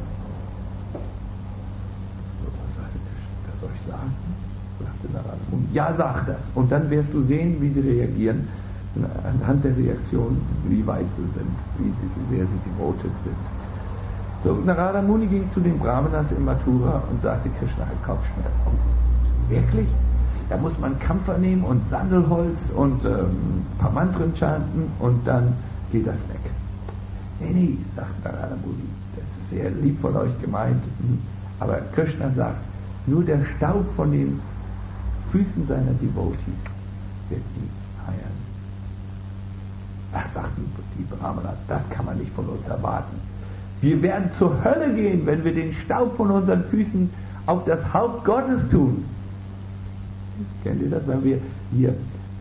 das soll ich sagen? Sagte Narada Muni. Ja, sag das. Und dann wirst du sehen, wie sie reagieren, anhand der Reaktion, wie weit sie sind, wie, wie sehr sie devoted sind. So, Narada Muni ging zu den Brahmanas in Mathura und sagte, Krishna hat Kopfschmerzen. Oh, wirklich? Da muss man Kampfer nehmen und Sandelholz und ähm, ein paar Mantren chanten und dann geht das weg. Nee, nee, sagt Narada Muni, das ist sehr lieb von euch gemeint, aber Krishna sagt, nur der Staub von den Füßen seiner Devotees wird ihn heilen. Was sagten die Brahmanas? Das kann man nicht von uns erwarten. Wir werden zur Hölle gehen, wenn wir den Staub von unseren Füßen auf das Haupt Gottes tun. Kennt ihr das, wenn wir hier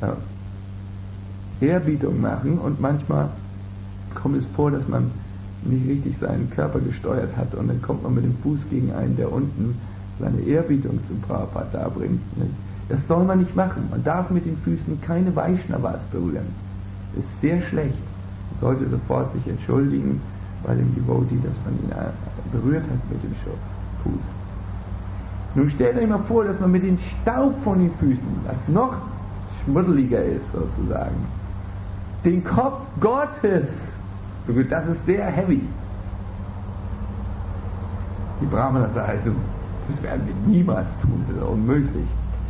äh, Ehrbietung machen und manchmal kommt es vor, dass man nicht richtig seinen Körper gesteuert hat und dann kommt man mit dem Fuß gegen einen, der unten seine Ehrbietung zum Prabhupada darbringt. Das soll man nicht machen. Man darf mit den Füßen keine Vaishnavas berühren. Das ist sehr schlecht. Man sollte sofort sich entschuldigen bei dem Devotee, dass man ihn berührt hat mit dem Fuß. Nun stellt euch mal vor, dass man mit dem Staub von den Füßen, was noch schmuddeliger ist sozusagen, den Kopf Gottes berührt. Das ist sehr heavy. Die Brahmanas sagen also, das werden wir niemals tun, das ist unmöglich.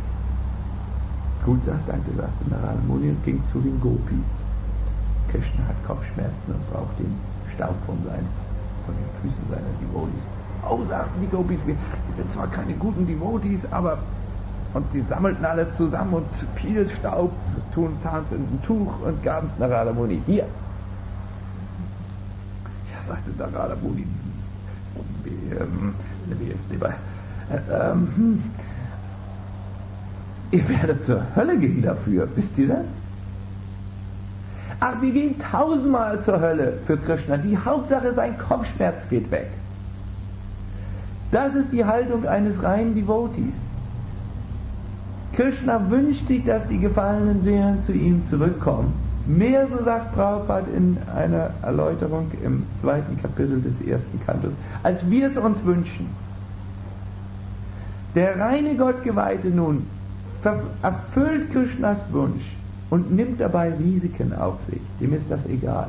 Gut, sagt, danke, sagte Narada Muni und ging zu den Gopis. Krishna hat Kopfschmerzen und braucht den Staub von, seinen, von den Füßen seiner Devotees. Oh, sagten die Gopis, wir, wir sind zwar keine guten Devotees, aber und sie sammelten alles zusammen und viel Staub, tun tanzen in ein Tuch und gaben es Narada Muni. Hier! Ja, sagte Narada Muni, ähm, lieber, äh, ähm, ihr werdet zur Hölle gehen dafür, wisst ihr das? Ach, wir gehen tausendmal zur Hölle für Krishna. Die Hauptsache, sein Kopfschmerz geht weg. Das ist die Haltung eines reinen Devotees. Krishna wünscht sich, dass die gefallenen Seelen zu ihm zurückkommen. Mehr, so sagt Prabhupada in einer Erläuterung im zweiten Kapitel des ersten Kantos, als wir es uns wünschen. Der reine Gottgeweihte nun erfüllt Krishnas Wunsch und nimmt dabei Risiken auf sich. Dem ist das egal.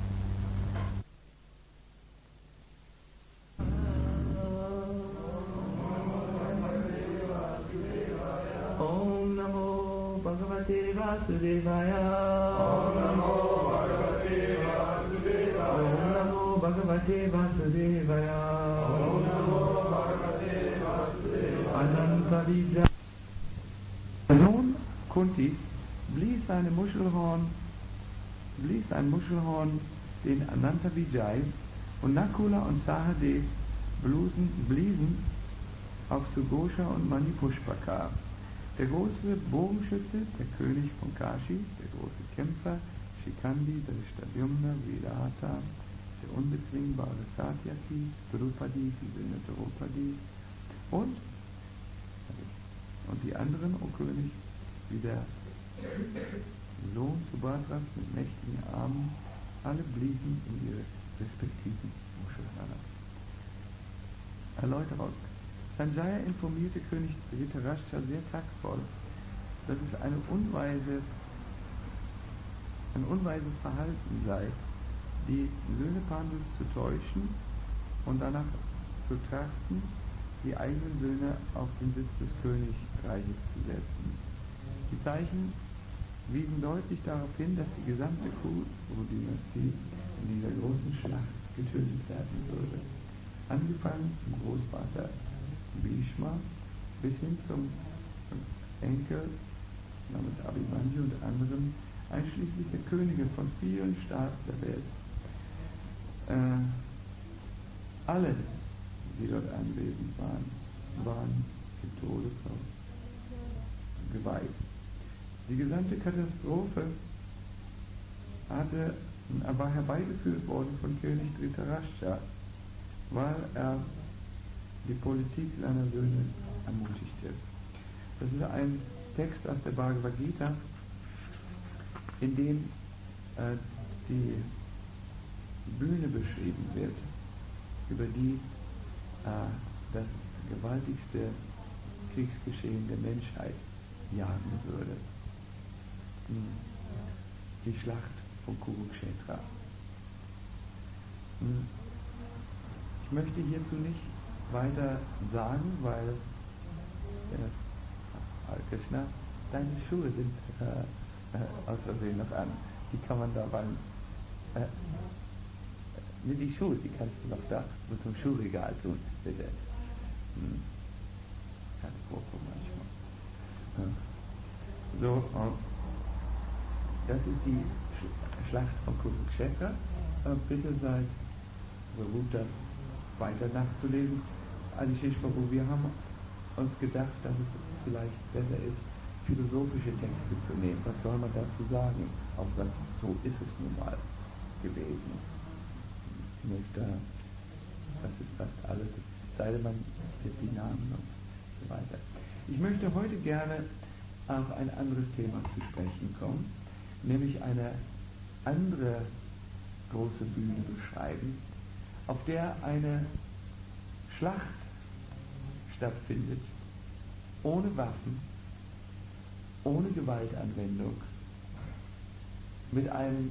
Om Namo Bhagavate Vasudevaya. Om Namo Bhagavate Vasudevaya. Om Namo Bhagavate Vasudevaya. Om Namo Bhagavate Vasudevaya. Ananta Vijaya. Nun, Kunti blies eine Muschelhorn, blies ein Muschelhorn den Ananta Vijay und Nakula und Sahadev blusen, bliesen auf Sughosha und Manipushpaka. Der große Bogenschütze, der König von Kashi, der große Kämpfer, Shikandi, Drishtadyumna, Vedata, der unbezwingbare Satyaki, Drupadi, die Söhne Draupadi und, und die anderen, o König, wie der Sohn Subhadras mit mächtigen Armen, alle bliesen in ihre respektiven Muscheln. Erläuterung. Sanjaya informierte König Dhritarashtra sehr taktvoll, dass es eine unweise, ein unweises Verhalten sei, die Söhne Pandus zu täuschen und danach zu trachten, die eigenen Söhne auf den Sitz des Königreiches zu setzen. Die Zeichen wiesen deutlich darauf hin, dass die gesamte Kuru-Dynastie in dieser großen Schlacht getötet werden würde. Angefangen vom Großvater Bhishma bis hin zum Enkel namens Abhimanyu und anderen, einschließlich der Könige von vielen Staaten der Welt. Äh, alle, die dort anwesend waren, waren dem Tode geweiht. Die gesamte Katastrophe hatte, war herbeigeführt worden von König Dhritarashtra, weil er die Politik seiner Söhne ermutigte. Das ist ein Text aus der Bhagavad Gita, in dem äh, die Bühne beschrieben wird, über die äh, das gewaltigste Kriegsgeschehen der Menschheit jagen würde. Die Schlacht von Kurukshetra. Ich möchte hierzu nicht weiter sagen, weil äh, Krishna, deine Schuhe sind äh, äh, aus Versehen noch an. Die kann man da beim äh, die Schuhe, die kannst du noch da mit dem Schuhregal tun, bitte. Hm. Kann vorkommen manchmal. Ja. So, und das ist die Sch Schlacht von Kurukshetra. Äh, bitte seid so gut, das weiter nachzulesen. Adishesh Prabhu, wir haben uns gedacht, dass es vielleicht besser ist, philosophische Texte zu nehmen. Was soll man dazu sagen? Auch das, so ist es nun mal gewesen. Nicht, äh, das ist fast alles, es sei denn, man gibt die Namen und so weiter. Ich möchte heute gerne auf ein anderes Thema zu sprechen kommen, nämlich eine andere große Bühne beschreiben, auf der eine Schlacht stattfindet, ohne Waffen, ohne Gewaltanwendung, mit einem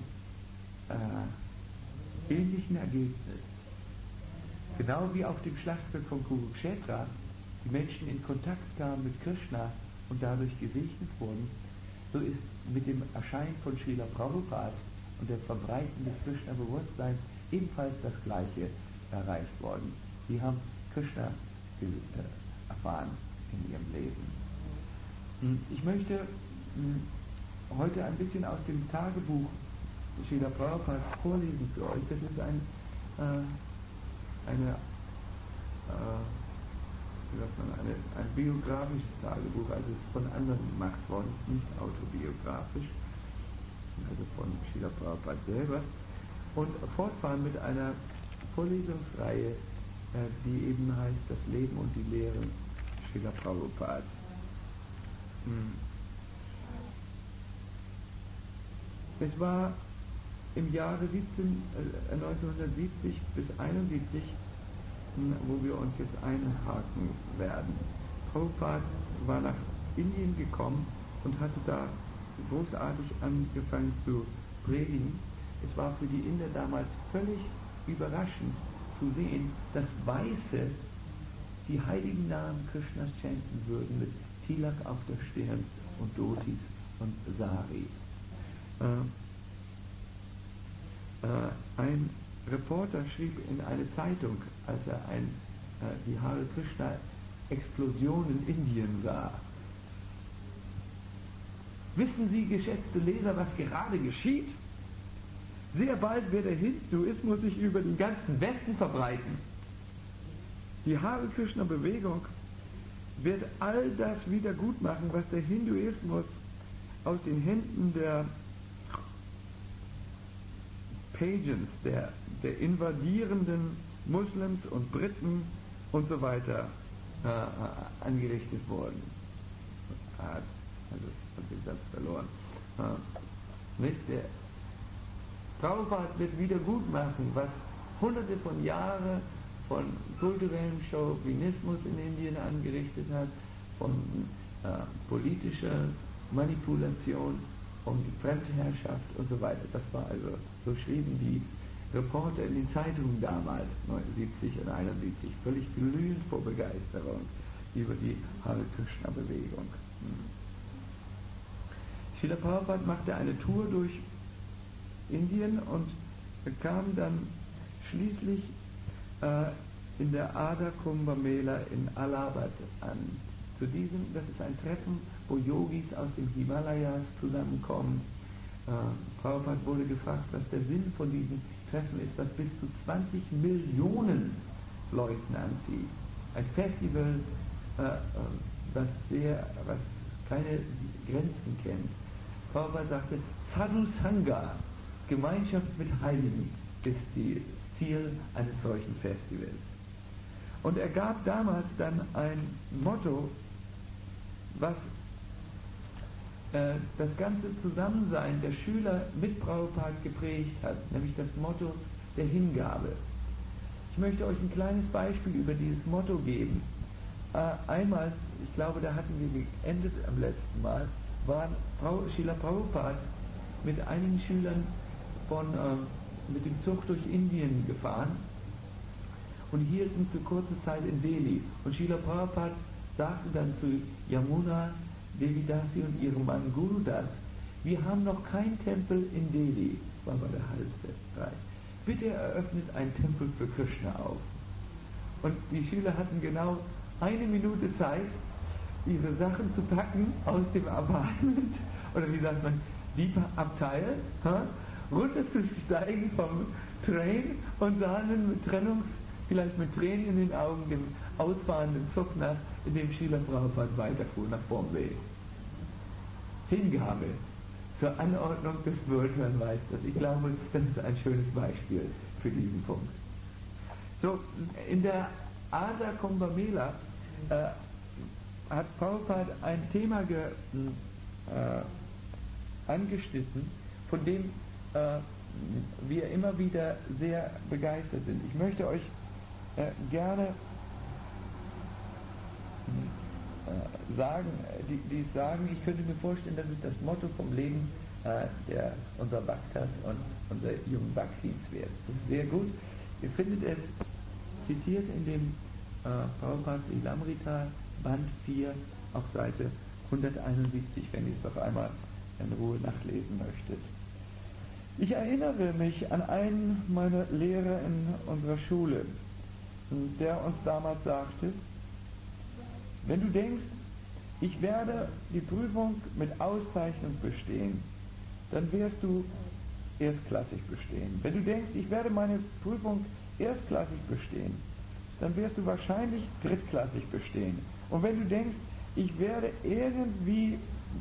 äh, ähnlichen Ergebnis. Genau wie auf dem Schlachtfeld von Kurukshetra die Menschen in Kontakt kamen mit Krishna und dadurch gesegnet wurden, so ist mit dem Erscheinen von Srila Prabhupada und dem Verbreiten des Krishna-Bewusstseins ebenfalls das Gleiche erreicht worden. Sie haben Krishna äh, erfahren in ihrem Leben. Ich möchte mh, heute ein bisschen aus dem Tagebuch Srila Prabhupada vorlesen für euch. Das ist ein, äh, eine, äh, wie sagt man, eine, ein biografisches Tagebuch, also es ist von anderen gemacht worden, nicht autobiografisch, also von Srila Prabhupada selber. Und fortfahren mit einer Vorlesungsreihe, äh, die eben heißt Das Leben und die Lehren Srila Prabhupada. Hm. Es war im Jahre siebzehn, äh, neunzehnhundertsiebzig bis einundsiebzig, hm, wo wir uns jetzt einhaken werden. Prabhupada war nach Indien gekommen und hatte da großartig angefangen zu predigen. Es war für die Inder damals völlig überraschend zu sehen, dass Weiße die heiligen Namen Krishnas chanten würden mit Tilak auf der Stirn und Dhotis und Saris. Äh, äh, ein Reporter schrieb in eine Zeitung, als er ein, äh, die Hare Krishna Explosion in Indien sah: Wissen Sie, geschätzte Leser, was gerade geschieht? Sehr bald wird der Hinduismus sich über den ganzen Westen verbreiten. Die Hare Krishna Bewegung wird all das wieder gut machen, was der Hinduismus aus den Händen der Pagans, der, der invadierenden Muslims und Briten und so weiter äh, angerichtet worden. Ah, also, ich habe den Satz verloren. Äh, nicht? Der Prabhupada wird wieder gut machen, was hunderte von Jahren von kulturellem Chauvinismus in Indien angerichtet hat, von äh, politischer Manipulation, um Fremdherrschaft und so weiter. Das war also, so schrieben die Reporter in den Zeitungen damals, neunundsiebzig und einundsiebzig, völlig glühend vor Begeisterung über die Hare Krishna Bewegung. Hm. Srila Prabhupada machte eine Tour durch Indien und kam dann schließlich äh, in der Adha Kumbh Mela in Allahabad an. Zu diesem, das ist ein Treffen, wo Yogis aus den Himalayas zusammenkommen. Äh, Prabhupada wurde gefragt, was der Sinn von diesem Treffen ist, was bis zu zwanzig Millionen Leuten anzieht. Ein Festival, äh, was, sehr, was keine Grenzen kennt. Prabhupada sagte, Sadhu Sangha, Gemeinschaft mit Heiligen, ist das Ziel eines solchen Festivals. Und er gab damals dann ein Motto, was äh, das ganze Zusammensein der Schüler mit Prabhupada geprägt hat, nämlich das Motto der Hingabe. Ich möchte euch ein kleines Beispiel über dieses Motto geben. Äh, einmal, ich glaube, da hatten wir geendet am letzten Mal, war Srila Prabhupada mit einigen Schülern von, äh, mit dem Zug durch Indien gefahren und hielten für kurze Zeit in Delhi. Und Srila Prabhupada sagte dann zu Yamuna Devidasi und ihrem Mann Gurudas, wir haben noch keinen Tempel in Delhi, war bei der Halsfestpreis. Bitte eröffnet einen Tempel für Krishna auf. Und die Schüler hatten genau eine Minute Zeit, ihre Sachen zu packen aus dem Apartment, oder wie sagt man, die Abteil, ha, runterzusteigen vom Train und sahen dann mit Trennungs, vielleicht mit Tränen in den Augen, dem ausfahrenden Zug nach, in dem Srila Prabhupada weiterfuhr nach Bombay. Hingabe zur Anordnung des World Herrn Meisters. Ich glaube, das ist ein schönes Beispiel für diesen Punkt. So, in der Adha Kumbh Mela äh, hat Prabhupada ein Thema ge, äh, angeschnitten, von dem äh, wir immer wieder sehr begeistert sind. Ich möchte euch äh, gerne äh, sagen, die, die sagen, ich könnte mir vorstellen, das ist das Motto vom Leben äh, der unserer Bhaktas und unserer jungen Bhaktis wird. Das ist sehr gut. Ihr findet es zitiert in dem äh, Prabhupada Lilamrita Band vier auf Seite hunderteinundsiebzig, wenn ihr es noch einmal in Ruhe nachlesen möchtet. Ich erinnere mich an einen meiner Lehrer in unserer Schule, der uns damals sagte, wenn du denkst, ich werde die Prüfung mit Auszeichnung bestehen, dann wirst du erstklassig bestehen. Wenn du denkst, ich werde meine Prüfung erstklassig bestehen, dann wirst du wahrscheinlich drittklassig bestehen. Und wenn du denkst, ich werde irgendwie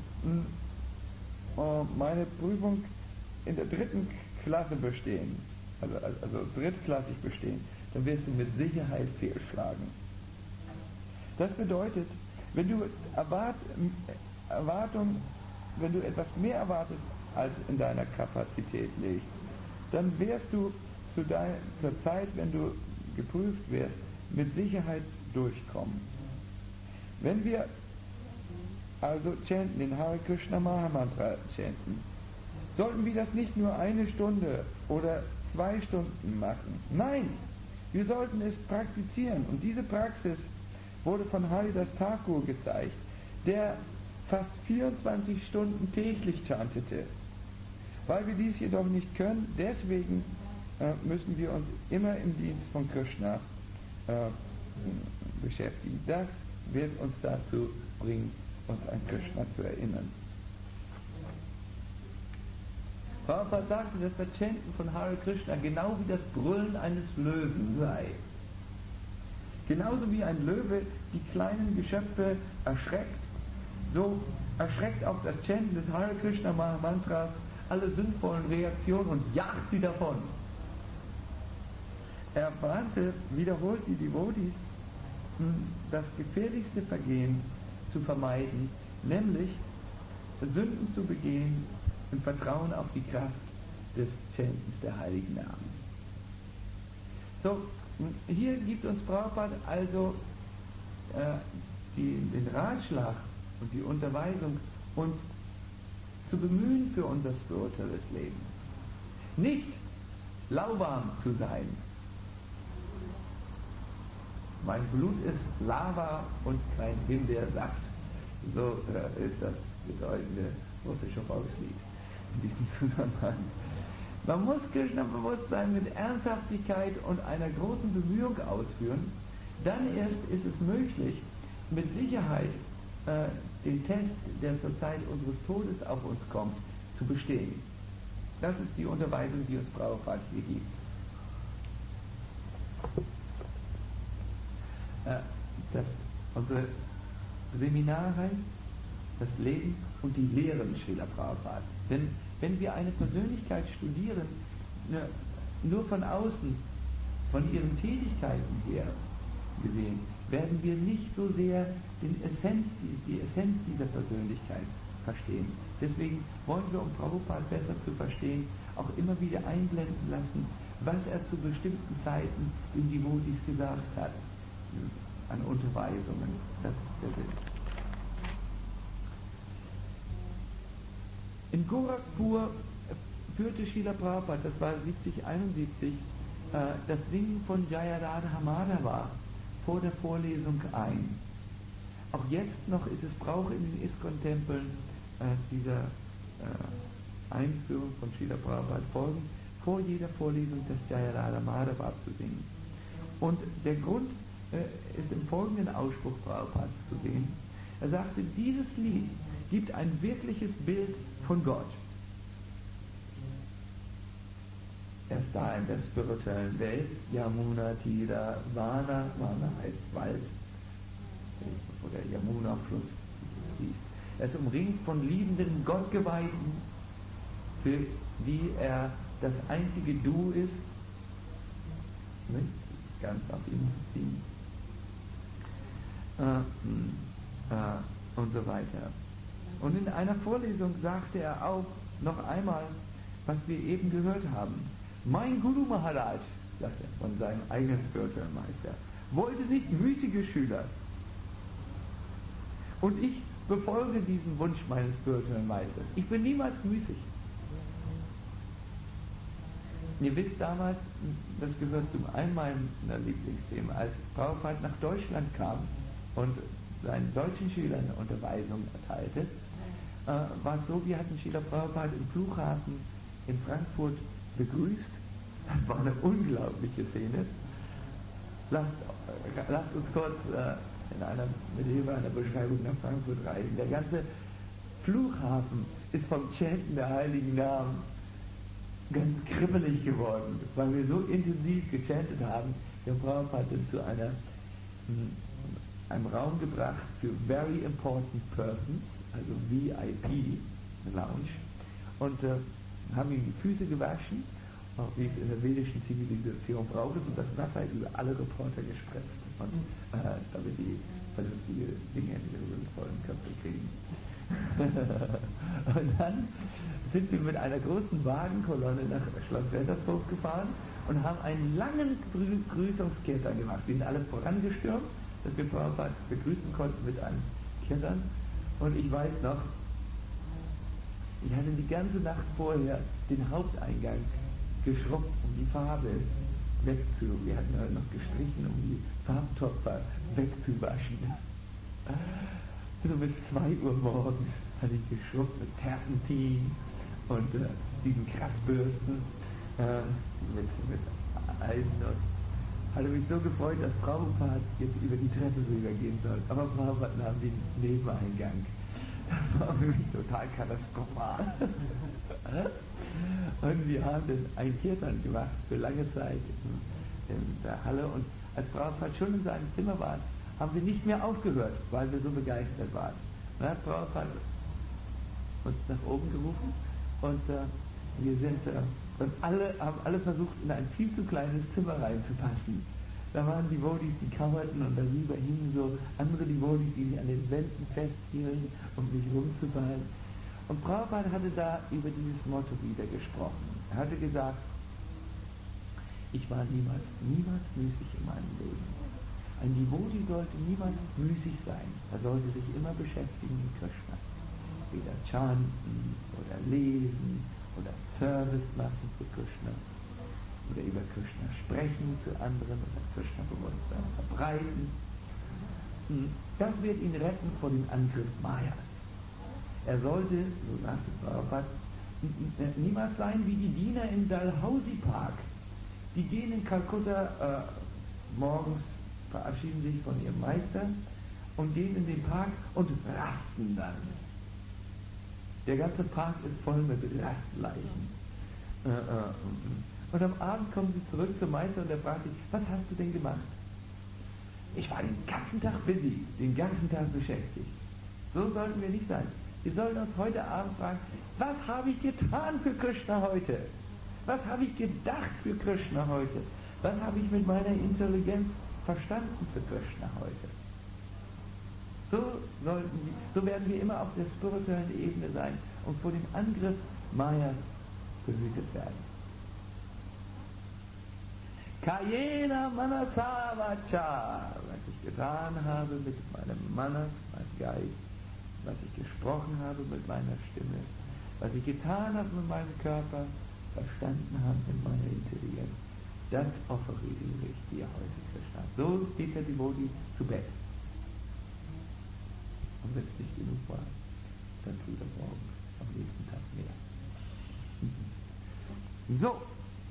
mh, meine Prüfung in der dritten Klasse bestehen, also, also drittklassig bestehen, dann wirst du mit Sicherheit fehlschlagen. Das bedeutet, wenn du Erwart, Erwartung, wenn du etwas mehr erwartest, als in deiner Kapazität liegt, dann wirst du zu deiner, zur Zeit, wenn du geprüft wirst, mit Sicherheit durchkommen. Wenn wir also chanten, den Hare Krishna Mahamantra chanten, sollten wir das nicht nur eine Stunde oder zwei Stunden machen. Nein, wir sollten es praktizieren. Und diese Praxis wurde von Haridas Thakur gezeigt, der fast vierundzwanzig Stunden täglich chantete. Weil wir dies jedoch nicht können, deswegen äh, müssen wir uns immer im Dienst von Krishna äh, beschäftigen. Das wird uns dazu bringen, uns an Krishna zu erinnern. Prabhupada sagte, dass das Chanten von Hare Krishna genau wie das Brüllen eines Löwen sei. Genauso wie ein Löwe die kleinen Geschöpfe erschreckt, so erschreckt auch das Chanten des Hare Krishna Mantras alle sinnvollen Reaktionen und jagt sie davon. Er warnte wiederholt die Devotees, das gefährlichste Vergehen zu vermeiden, nämlich Sünden zu begehen im Vertrauen auf die Kraft des Chantens der heiligen Namen. So, hier gibt uns Prabhupada also äh, die, den Ratschlag und die Unterweisung, uns zu bemühen für unser spirituelles Leben. Nicht lauwarm zu sein. Mein Blut ist Lava und kein Himbeersaft. So äh, ist das bedeutende russische Volkslied in diesem Zusammenhang. Man muss Krishna-Bewusstsein mit Ernsthaftigkeit und einer großen Bemühung ausführen. Dann erst ist es möglich, mit Sicherheit äh, den Test, der zur Zeit unseres Todes auf uns kommt, zu bestehen. Das ist die Unterweisung, die uns Prabhupada hier gibt. Äh, das, unsere Seminare, das Leben und die Lehren Srila Prabhupada. Denn wenn wir eine Persönlichkeit studieren, ne, nur von außen, von ihren Tätigkeiten her gesehen, werden wir nicht so sehr den Essenz, die Essenz dieser Persönlichkeit verstehen. Deswegen wollen wir, um Prabhupada besser zu verstehen, auch immer wieder einblenden lassen, was er zu bestimmten Zeiten den Devotees gesagt hat, an Unterweisungen. Das ist der Sinn. In Gorakhpur führte Srila Prabhupada, das war siebzig einundsiebzig, äh, das Singen von Jayarada Madhava vor der Vorlesung ein. Auch jetzt noch ist es Brauch in den ISKCON-Tempeln, äh, dieser äh, Einführung von Srila Prabhupada folgen, vor jeder Vorlesung das Jayarada Madhava zu singen. Und der Grund äh, ist im folgenden Ausspruch Prabhupads zu sehen. Er sagte, dieses Lied gibt ein wirkliches Bild von Gott. Er ist da in der spirituellen Welt, Yamuna Tira Vana, Vana heißt Wald, wo der Yamuna-Fluss fließt. Er ist umringt von liebenden Gottgeweihten, für die er das einzige Du ist, nicht? Ganz auf ihn beziehen. Äh, äh, und so weiter. Und in einer Vorlesung sagte er auch noch einmal, was wir eben gehört haben. Mein Guru Maharaj, sagte er von seinem eigenen spirituellen Meister, wollte nicht müßige Schüler. Und ich befolge diesen Wunsch meines spirituellen Meisters. Ich bin niemals müßig. Ihr wisst damals, das gehört zum einen meiner Lieblingsthemen, als Prabhupada nach Deutschland kam und seinen deutschen Schülern Unterweisung erteilte, äh, war es so, wir hatten Srila Prabhupada im Flughafen in Frankfurt begrüßt. Das war eine unglaubliche Szene. Lasst, äh, lasst uns kurz äh, in einer, mit Hilfe einer Beschreibung nach Frankfurt reisen. Der ganze Flughafen ist vom Chanten der heiligen Namen ganz kribbelig geworden, weil wir so intensiv gechantet haben. Der Prabhupada hat uns zu einer, einem Raum gebracht für Very Important Persons, also V I P Lounge, und äh, haben ihm die Füße gewaschen, auch wie es in der vedischen Zivilisation braucht es, und das Wasser über alle Reporter gespritzt, und, äh, damit die vernünftige Dinge in ihre vollen Köpfe kriegen. Und dann sind wir mit einer großen Wagenkolonne nach Schloss Wettershof gefahren und haben einen langen Begrüßungskirtan gemacht. Wir sind alle vorangestürmt, dass wir Prabhupada begrüßen konnten mit einem Kirtan. Und ich weiß noch, ich hatte die ganze Nacht vorher den Haupteingang geschrubbt, um die Farbe wegzu. Wir hatten halt noch gestrichen, um die Farbtopfer wegzuwaschen. So bis zwei Uhr morgens hatte ich geschrubbt mit Terpentin und äh, diesen Kraftbürsten äh, mit, mit Eisen, und hatte mich so gefreut, dass Prabhupada jetzt über die Treppe rübergehen soll. Aber Prabhupada nahm den Nebeneingang. Das war für mich total katastrophal. Und wir haben dann ein Kirtan gemacht für lange Zeit in, in der Halle, und als Prabhupada schon in seinem Zimmer waren, haben wir nicht mehr aufgehört, weil wir so begeistert waren. Dann hat Prabhupada uns nach oben gerufen und äh, wir sind äh, und alle haben alle versucht, in ein viel zu kleines Zimmer reinzupassen. Da waren die Devotees, die kauerten und darüber hingen so andere Devotees, die sich an den Wänden festhielten, um nicht rumzufallen. Und Prabhupada hatte da über dieses Motto wieder gesprochen. Er hatte gesagt, ich war niemals, niemals müßig in meinem Leben. Ein Devotee sollte niemals müßig sein. Er sollte sich immer beschäftigen mit Krishna. Weder chanten oder lesen oder Service machen für Krishna oder über Krishna sprechen zu anderen oder Krishna-Bewusstsein verbreiten. Das wird ihn retten vor dem Angriff Maya. Er sollte, so sagte Prabhupada, niemals sein wie die Diener im Dalhousie Park. Die gehen in Kalkutta äh, morgens, verabschieden sich von ihrem Meister und gehen in den Park und rasten dann. Der ganze Park ist voll mit Rastleichen. Äh, äh, und am Abend kommen sie zurück zum Meister und er fragt sich, was hast du denn gemacht? Ich war den ganzen Tag busy, den ganzen Tag beschäftigt. So sollten wir nicht sein. Wir sollten uns heute Abend fragen, was habe ich getan für Krishna heute? Was habe ich gedacht für Krishna heute? Was habe ich mit meiner Intelligenz verstanden für Krishna heute? So, sollten wir, so werden wir immer auf der spirituellen Ebene sein und vor dem Angriff Mayas behütet werden. Kayena Manasavacha, was ich getan habe mit meinem Manas, meinem Geist, was ich gesprochen habe mit meiner Stimme, was ich getan habe mit meinem Körper, verstanden habe mit meiner Intelligenz, das offeriere ich dir heute, Krishna. So geht der Devotee zu Bett. Und wenn es nicht genug war, dann tut er morgen am nächsten Tag mehr. So.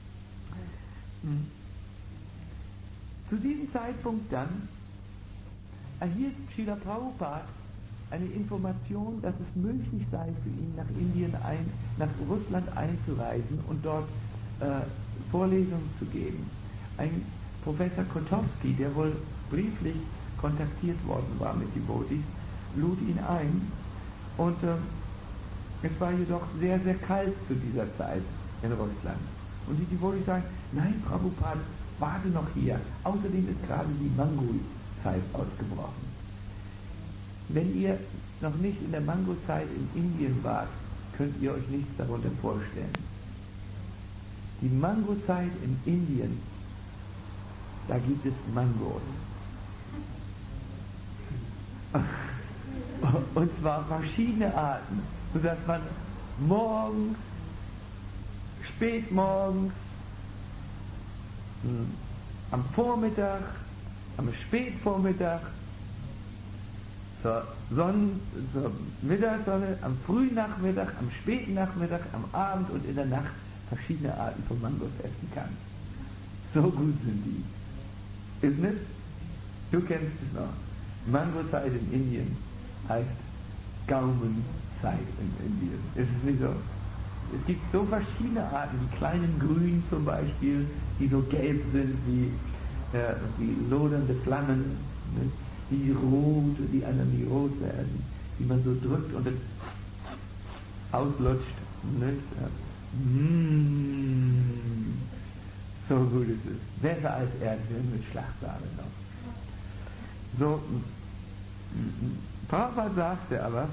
Zu diesem Zeitpunkt dann erhielt Srila Prabhupada eine Information, dass es möglich sei, für ihn nach Indien ein, nach Russland einzureisen und dort äh, Vorlesungen zu geben. Ein Professor Kotowski, der wohl brieflich kontaktiert worden war mit Devotees, lud ihn ein und äh, es war jedoch sehr, sehr kalt zu dieser Zeit in Russland. Und die Devotees sagen, nein, Prabhupada, warte noch hier. Außerdem ist gerade die Mango-Zeit ausgebrochen. Wenn ihr noch nicht in der Mango-Zeit in Indien wart, könnt ihr euch nichts darunter vorstellen. Die Mango-Zeit in Indien, da gibt es Mangos. Und zwar verschiedene Arten, sodass man morgens, spätmorgens, am Vormittag, am Spätvormittag, zur, Sonn-, zur Mittagssonne, am frühen Nachmittag, am späten Nachmittag, am Abend und in der Nacht verschiedene Arten von Mangos essen kann. So gut sind die. Isn't it? Du kennst es noch. Mango-Zeit in Indien heißt Gaumenzeit in Indien. Ist es nicht so? Es gibt so verschiedene Arten, die kleinen Grün zum Beispiel, die so gelb sind wie, äh, wie lodernde Flammen, ne? Die rot, die einem nie rot werden, die man so drückt und dann auslutscht. Ne? Ja. Mmh. So gut ist es. Besser als Erdbeeren mit Schlagsahne noch. So, Prabhupada sagte aber,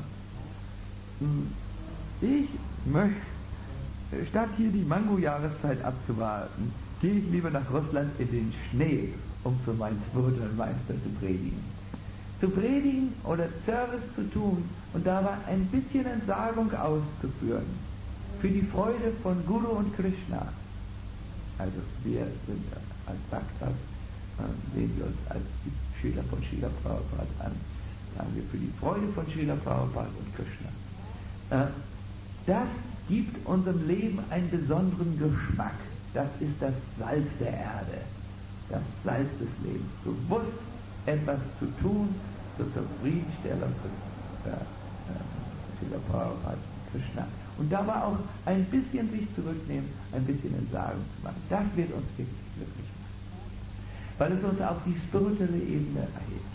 ich möchte, statt hier die Mango-Jahreszeit abzuwarten, gehe ich lieber nach Russland in den Schnee, um für meinen spirituellen Meister zu predigen. Zu predigen oder Service zu tun und dabei ein bisschen Entsagung auszuführen. Für die Freude von Guru und Krishna. Also wir sind als Bhaktas, sehen wir uns als die Schüler von Srila Prabhupada an. Sagen wir für die Freude von Srila Prabhupada und Krishna. Das gibt unserem Leben einen besonderen Geschmack. Das ist das Salz der Erde. Das Salz des Lebens. Bewusst etwas zu tun zur Zufriedenstellung von Srila Prabhupada und Krishna. Und dabei auch ein bisschen sich zurücknehmen, ein bisschen Entsagung zu machen. Das wird uns wirklich glücklich machen. weil es uns auf die spirituelle Ebene erhebt.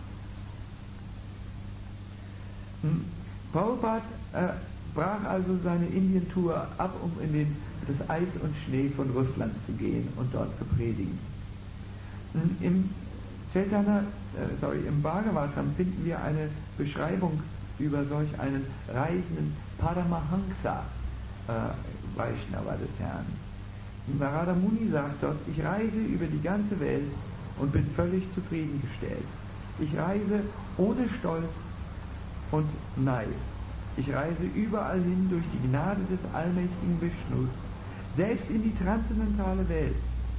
Hm. Prabhupada äh, brach also seine Indien-Tour ab, um in den, das Eis und Schnee von Russland zu gehen und dort zu predigen. Hm. Im Chaitanya, äh, sorry, im Bhagavatam finden wir eine Beschreibung über solch einen reisenden Paramahansa äh, Vaishnava des Herrn. Narada Muni sagt dort, ich reise über die ganze Welt und bin völlig zufriedengestellt. Ich reise ohne Stolz und Neid. Ich reise überall hin durch die Gnade des allmächtigen Vishnus, selbst in die transzendentale Welt,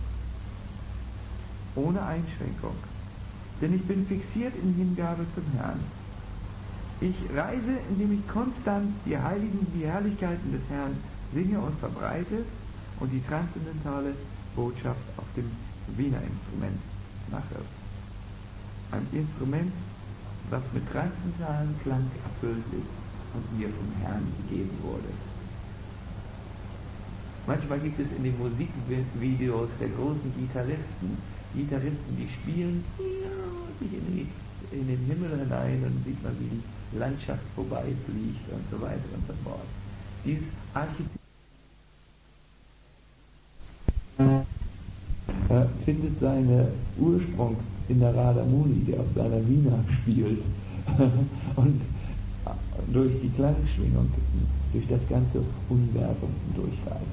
ohne Einschränkung. Denn ich bin fixiert in Hingabe zum Herrn. Ich reise, indem ich konstant die Heiligen, die Herrlichkeiten des Herrn singe und verbreite und die transzendentale Botschaft auf dem Wiener Instrument mache. Ein Instrument, was mit transzendentalen Klang erfüllt ist und mir vom Herrn gegeben wurde. Manchmal gibt es in den Musikvideos der großen Gitarristen, Gitarristen, die spielen sich in, die, in den Himmel hinein und sieht man, wie die Landschaft vorbeifliegt und so weiter und so fort. Dieses Architekt äh, findet seinen Ursprung in der Narada Muni, der auf seiner Vina spielt und durch die Klangschwingung durch das ganze Universum durchreist.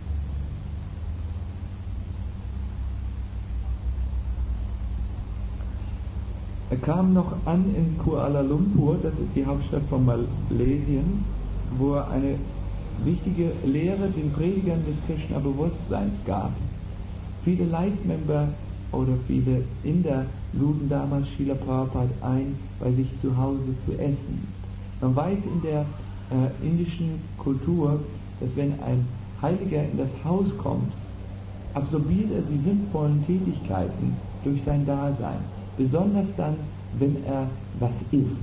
Er kam noch an in Kuala Lumpur, das ist die Hauptstadt von Malesien, wo er eine wichtige Lehre den Predigern des Krishna-Bewusstseins gab. Viele Leitmember oder viele Inder luden damals Srila Prabhupada ein, bei sich zu Hause zu essen. Man weiß in der äh, indischen Kultur, dass wenn ein Heiliger in das Haus kommt, absorbiert er die sinnvollen Tätigkeiten durch sein Dasein. Besonders dann, wenn er was isst.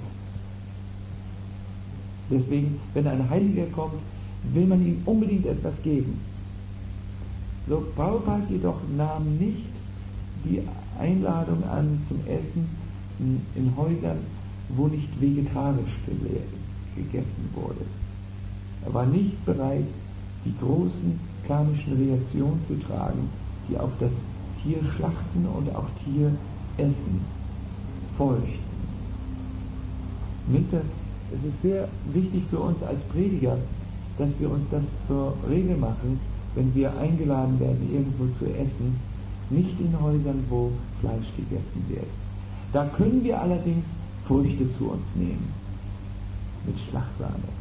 Deswegen, wenn ein Heiliger kommt, will man ihm unbedingt etwas geben. So, Prabhupada jedoch nahm nicht die Einladung an zum Essen in, in Häusern, wo nicht vegetarisch gegessen wurde. Er war nicht bereit, die großen karmischen Reaktionen zu tragen, die auf das Tier schlachten und auch Tier essen, folgt. Es ist sehr wichtig für uns als Prediger, dass wir uns das zur Regel machen, wenn wir eingeladen werden, irgendwo zu essen, nicht in Häusern, wo Fleisch gegessen wird. Da können wir allerdings Früchte zu uns nehmen, mit Schlagsahne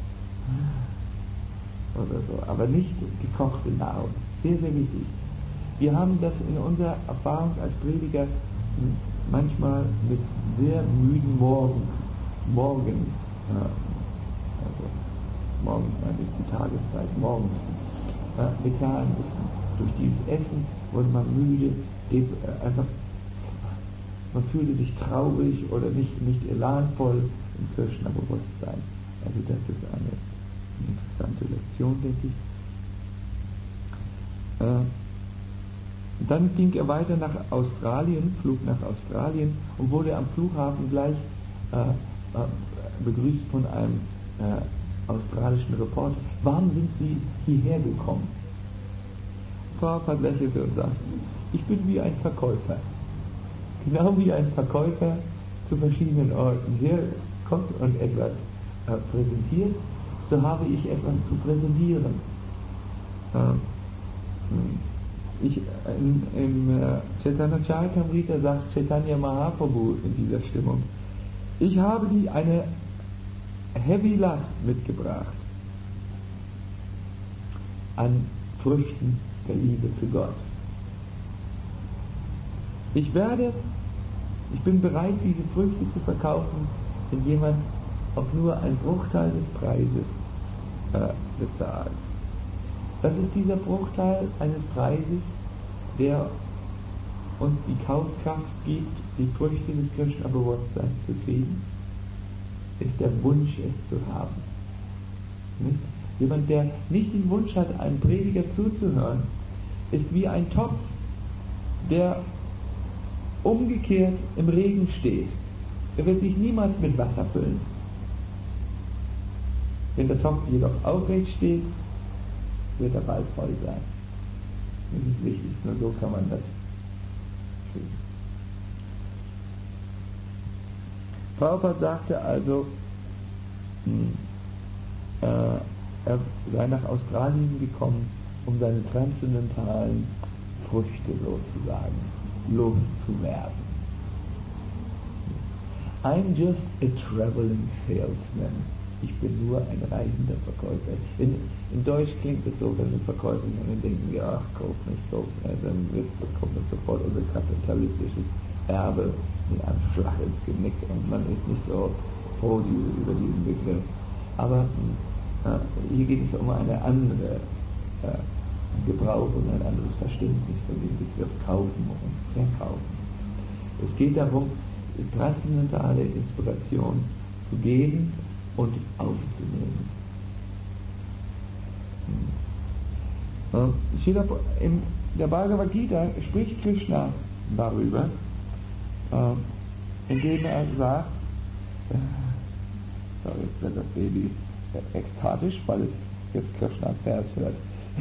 oder so, aber nicht gekochte Nahrung. Sehr, sehr wichtig. Wir haben das in unserer Erfahrung als Prediger manchmal mit sehr müden Morgen, Morgen, also morgens ist die Tageszeit, morgens äh, bezahlen müssen. Durch dieses Essen wurde man müde, einfach, man fühlte sich traurig oder nicht, nicht elanvoll im Krishna-Bewusstsein. Also das ist eine interessante Lektion, denke ich. Äh, Dann ging er weiter nach Australien, flog nach Australien und wurde am Flughafen gleich äh, äh, begrüßt von einem äh, australischen Reporter. Warum sind Sie hierher gekommen? Prabhupada lächelte und sagte, ich bin wie ein Verkäufer. Genau wie ein Verkäufer zu verschiedenen Orten herkommt und etwas äh, präsentiert, so habe ich etwas zu präsentieren. Äh, Ich, in, Im äh, Chaitanya Charitamrita sagt Chaitanya Mahaprabhu in dieser Stimmung, ich habe die eine heavy Last mitgebracht an Früchten der Liebe zu Gott. Ich werde, ich bin bereit, diese Früchte zu verkaufen, wenn jemand auch nur einen Bruchteil des Preises äh, bezahlt. Das ist dieser Bruchteil eines Preises, der uns die Kaufkraft gibt, die Früchte des Krishna-Bewusstseins zu kriegen, ist der Wunsch, es zu haben. Nicht? Jemand, der nicht den Wunsch hat, einem Prediger zuzuhören, ist wie ein Topf, der umgekehrt im Regen steht, er wird sich niemals mit Wasser füllen. Wenn der Topf jedoch aufrecht steht, wird er bald voll sein. Das ist wichtig, nur so kann man das tun. Prabhupada sagte also, äh, er sei nach Australien gekommen, um seine transzendentalen Früchte sozusagen loszuwerden. I'm just a traveling salesman. Ich bin nur ein reisender Verkäufer. In, in Deutsch klingt es so, wenn wir Verkäufer sind, dann denken wir, ach, kauf nicht, kauf nicht, dann wird, kommt uns sofort unser kapitalistisches Erbe mit einem Schlag ins Genick und man ist nicht so froh über diesen Begriff. Aber äh, hier geht es um eine andere äh, Gebrauch und ein anderes Verständnis von dem Begriff kaufen und verkaufen. Es geht darum, transzendentale Inspiration zu geben und aufzunehmen. In der Bhagavad Gita spricht Krishna darüber, indem er sagt, jetzt wird das Baby ekstatisch, weil es jetzt Krishnas Vers hört.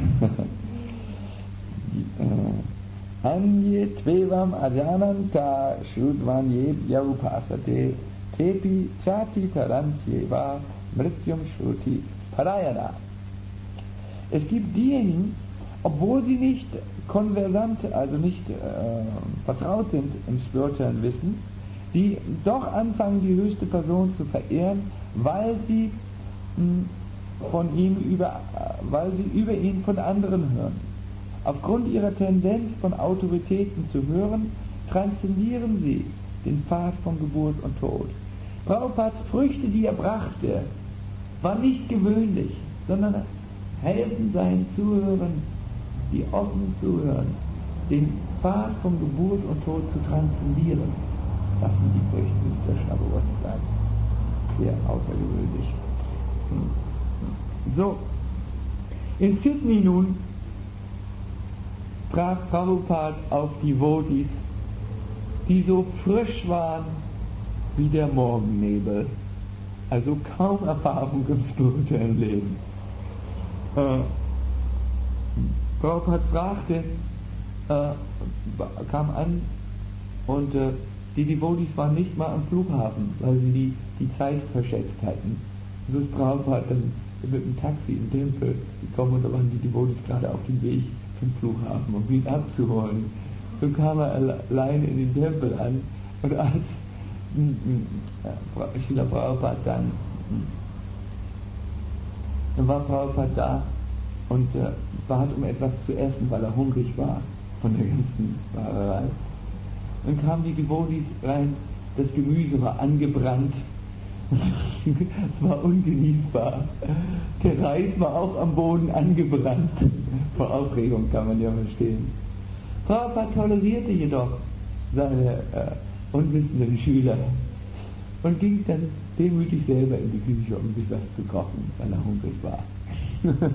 Anye tvevam ajananta shrudvanye yaupasate tepi chati tarantyeva mrityum shruti parayana. Es gibt diejenigen, obwohl sie nicht konversant, also nicht äh, vertraut sind im spirituellen Wissen, die doch anfangen, die höchste Person zu verehren, weil sie mh, von ihm über, äh, weil sie über ihn von anderen hören. Aufgrund ihrer Tendenz von Autoritäten zu hören, transzendieren sie den Pfad von Geburt und Tod. Prabhupads Früchte, die er brachte, waren nicht gewöhnlich, sondern helfen seinen Zuhörern, die offen zuhören, den Pfad von Geburt und Tod zu transzendieren. Das sind die Früchte des Krishna-Bewusstseins. Sehr außergewöhnlich. So, in Sydney nun traf Prabhupada auf die Devotees, die so frisch waren wie der Morgennebel, also kaum Erfahrung im spirituellen Leben. Äh, Prabhupada fragte, äh, kam an und äh, die Devotees waren nicht mal am Flughafen, weil sie die, die Zeit verschätzt hatten. So ist Prabhupada dann mit dem Taxi im Tempel gekommen und da waren die Devotees gerade auf dem Weg zum Flughafen, um ihn abzuholen. So kam er allein in den Tempel an und als Srila Prabhupada dann, dann war Prabhupada da und äh, bat um etwas zu essen, weil er hungrig war von der ganzen Fahrerei. Dann kamen die Devotees rein, das Gemüse war angebrannt, es war ungenießbar. Der Reis war auch am Boden angebrannt. Vor Aufregung kann man ja verstehen. Prabhupada tolerierte jedoch seine äh, unwissenden Schüler und ging dann demütig selber in die Küche, um sich was zu kochen, weil er hungrig war.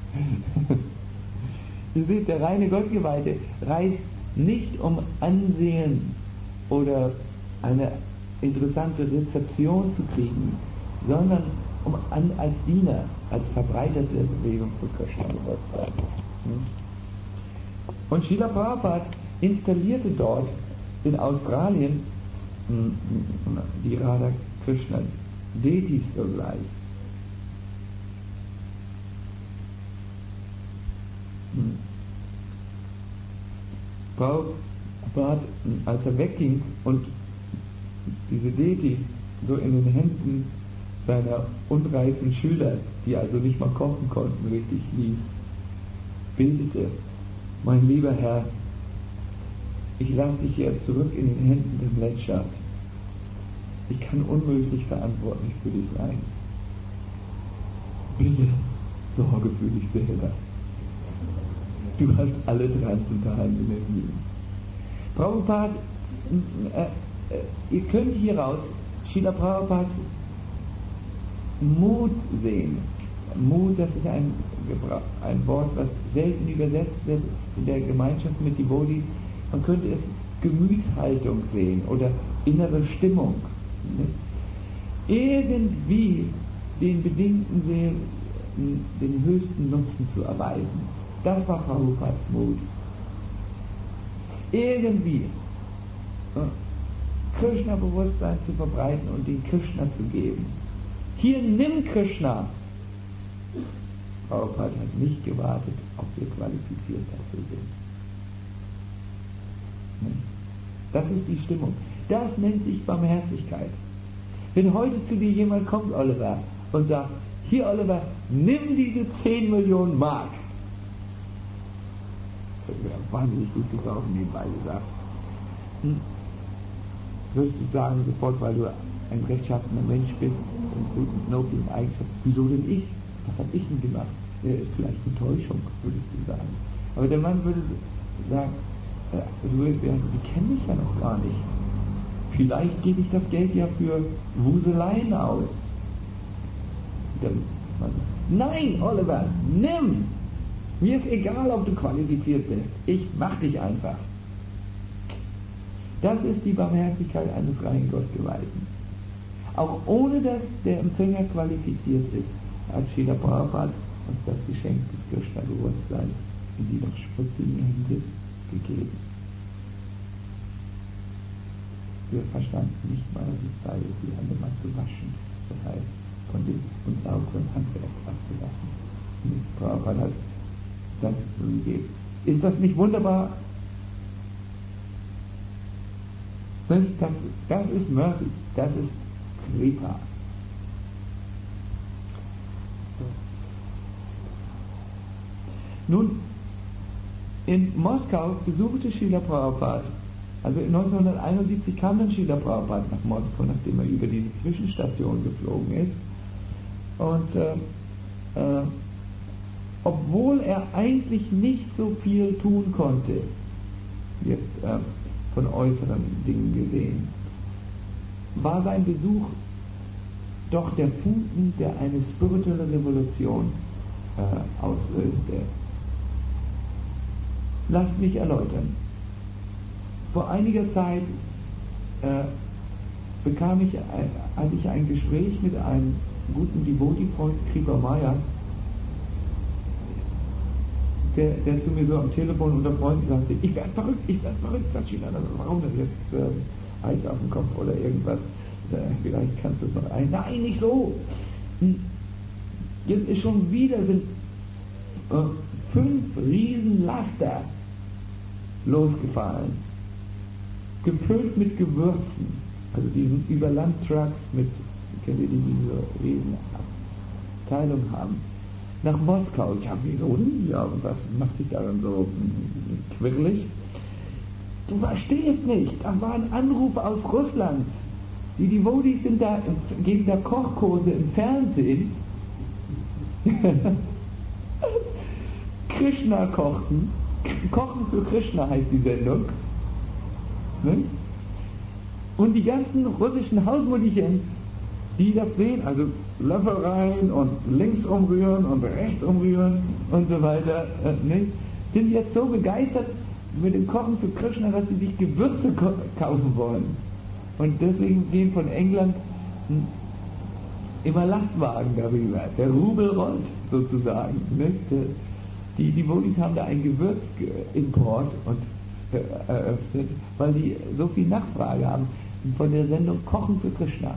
Ihr seht, der reine Gottgeweihte reist nicht um Ansehen oder eine interessante Rezeption zu kriegen, sondern um an, als Diener, als Verbreiter der Bewegung für Krishna-Bewusstsein. Und Srila Prabhupada installierte dort in Australien die Radha Krishna Deities sogleich. Prabhupada, als er wegging und diese Deities so in den Händen seiner unreifen Schüler, die also nicht mal kochen konnten, richtig lief, betete: Mein lieber Herr, ich lasse dich jetzt zurück in den Händen des Mletschers. Ich kann unmöglich verantwortlich für dich sein. Bitte sorge für dich selber. Du hast alle transzendentalen Energien. Prabhupada, äh, äh, ihr könnt hieraus Srila Prabhupads Mut sehen. Mut, das ist ein, ein Wort, was selten übersetzt wird in der Gemeinschaft mit Devotees. Man könnte es Gemütshaltung sehen oder innere Stimmung. Irgendwie den bedingten Sinn, den höchsten Nutzen zu erweisen. Das war Prabhupads Mut. Irgendwie Krishna-Bewusstsein zu verbreiten und den Krishna zu geben. Hier, nimm Krishna! Prabhupada hat nicht gewartet, ob wir qualifiziert dafür sind. Das ist die Stimmung. Das nennt sich Barmherzigkeit. Wenn heute zu dir jemand kommt, Oliver, und sagt, hier Oliver, nimm diese zehn Millionen Mark. Das wäre wahnsinnig gut gebraucht, nebenbei gesagt. Hm. Würdest du sagen, sofort, weil du ein rechtschaffener Mensch bist und guten, noblen Eigenschaften, wieso denn ich? Was habe ich denn gemacht? Ja, ist vielleicht eine Täuschung, würdest du sagen. Aber der Mann würde sagen, äh, du würdest sagen, die kennen mich ja noch gar nicht. Vielleicht gebe ich das Geld ja für Wuseleien aus. Der Mann, nein, Oliver, nimm! Mir ist egal, ob du qualifiziert bist. Ich mach dich einfach. Das ist die Barmherzigkeit eines rein Gottgeweihten. Auch ohne dass der Empfänger qualifiziert ist, hat Srila Prabhupada uns das Geschenk des Krishna-Bewusstseins in die noch schmutzigen Hände gegeben. Wir verstanden nicht mal, wie es sei, die Hände mal zu waschen, das heißt, von dem unsauberen Handwerk abzulassen. Und Prabhupada hat das gegeben. Ist das nicht wunderbar? Das, das ist Mercy, das ist Kripa. Nun, in Moskau besuchte Srila Prabhupada, also neunzehnhunderteinundsiebzig kam dann Srila Prabhupada nach Moskau, nachdem er über diese Zwischenstation geflogen ist. Und äh, äh, obwohl er eigentlich nicht so viel tun konnte, jetzt äh, von äußeren Dingen gesehen, war sein Besuch doch der Funken, der eine spirituelle Revolution äh, auslöste. Lasst mich erläutern. Vor einiger Zeit äh, bekam ich, äh, hatte ich ein Gespräch mit einem guten Devotee-Freund, Kripa Maya, der, der zu mir so am Telefon unter Freunden sagte, ich werde verrückt, ich werde verrückt, sagt China, warum denn jetzt äh, Eis auf dem Kopf oder irgendwas, äh, vielleicht kannst du es noch ein, nein, nicht so. Hm. Jetzt ist schon wieder, sind äh, fünf Riesenlaster losgefahren, gefüllt mit Gewürzen, also diesen Überlandtrucks mit, kennt ihr die, die diese Riesenabteilung haben, nach Moskau. Ich habe wieso denn? Ja, was macht dich daran so quirlig? Du verstehst nicht, das war ein Anruf aus Russland. Die Devotees sind da, geben da Kochkurse im Fernsehen. Krishna kochten. Kochen für Krishna heißt die Sendung. Ne? Und die ganzen russischen Hausmutterchen, die das sehen, also Löffel rein und links umrühren und rechts umrühren und so weiter, äh, ne? sind jetzt so begeistert mit dem Kochen für Krishna, dass sie sich Gewürze ko- kaufen wollen. Und deswegen gehen von England hm, immer Lastwagen darüber. Der Rubel rollt sozusagen. Ne? Die Devotees haben da einen Gewürzimport und, äh, eröffnet, weil die so viel Nachfrage haben von der Sendung Kochen für Krishna.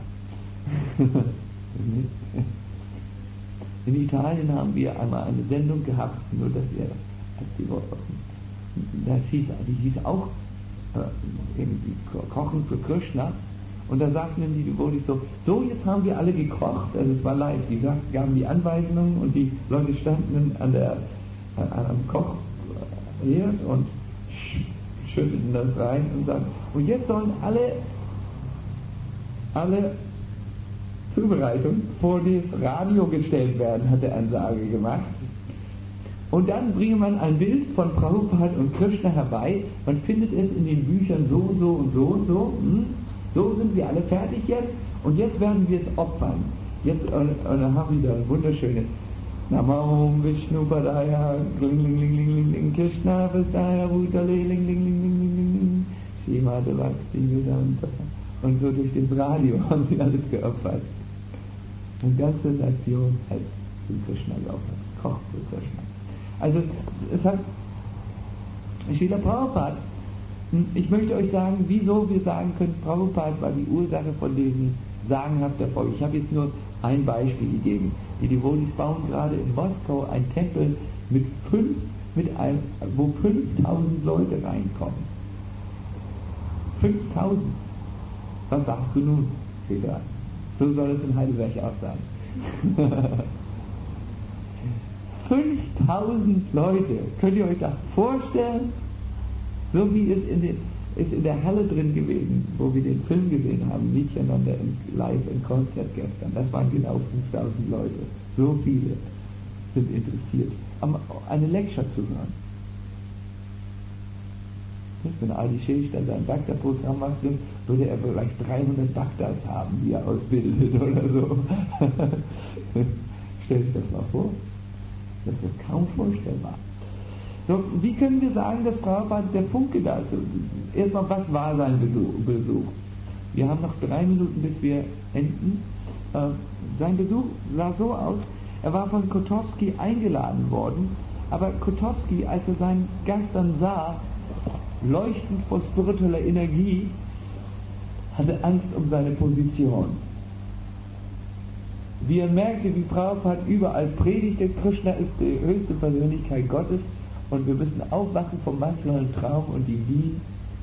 In Italien haben wir einmal eine Sendung gehabt, nur dass wir als die das hieß, die hieß auch äh, irgendwie Kochen für Krishna. Und da sagten dann die Devotees so, so jetzt haben wir alle gekocht, also es war live, die sagten, gaben die Anweisungen und die Leute standen an der an, am Kochherd und schütteten das rein und sagten, und jetzt sollen alle alle Zubereitungen vor das Radio gestellt werden, hat er Ansage gemacht. Und dann bringe man ein Bild von Prabhupada und Krishna herbei, man findet es in den Büchern so und so und so und so, hm? So sind wir alle fertig jetzt und jetzt werden wir es opfern. Jetzt, und, und dann haben wir da ein wunderschönes Namahom Vishnu Padaya, Ling Ling Ling Ling Ling Ling Krishna Vastaya Bhutale Ling Ling Ling Ling Ling Ling Ling Badewax, die wieder und, und so durch das Radio haben sie alles geopfert. Eine ganze Nation hat den Krishna geopfert, kocht für Krishna. Also es hat Srila Prabhupada, ich möchte euch sagen, wieso wir sagen können, Prabhupada war die Ursache von diesem sagenhaften Erfolg. Ich habe jetzt nur ein Beispiel gegeben. Die Devotis bauen gerade in Moskau einen Tempel mit fünf, mit einem, wo fünftausend Leute reinkommen. fünftausend. Was sagst du nun, Peter? So soll es in Heidelberg auch sein. fünftausend Leute. Könnt ihr euch das vorstellen? So wie es in, den, ist in der Halle drin gewesen, wo wir den Film gesehen haben, Nityananda live im Konzert gestern. Das waren genau fünftausend Leute. So viele sind interessiert, eine Lecture zu hören. Wenn Adi Sheshta sein Bhakta-Programm macht, würde er vielleicht dreihundert Bhaktas haben, die er ausbildet oder so. Stell dir das mal vor. Das ist kaum vorstellbar. So, wie können wir sagen, dass Prabhupada der Funke da ist? Erstmal, was war sein Besuch? Wir haben noch drei Minuten, bis wir enden. Äh, sein Besuch sah so aus, er war von Kotowski eingeladen worden, aber Kotowski, als er seinen Gast dann sah, leuchtend vor spiritueller Energie, hatte Angst um seine Position. Wie er merkte, wie Prabhupada überall predigte, Krishna ist die höchste Persönlichkeit Gottes und wir müssen aufwachen vom materiellen Traum und die Wien.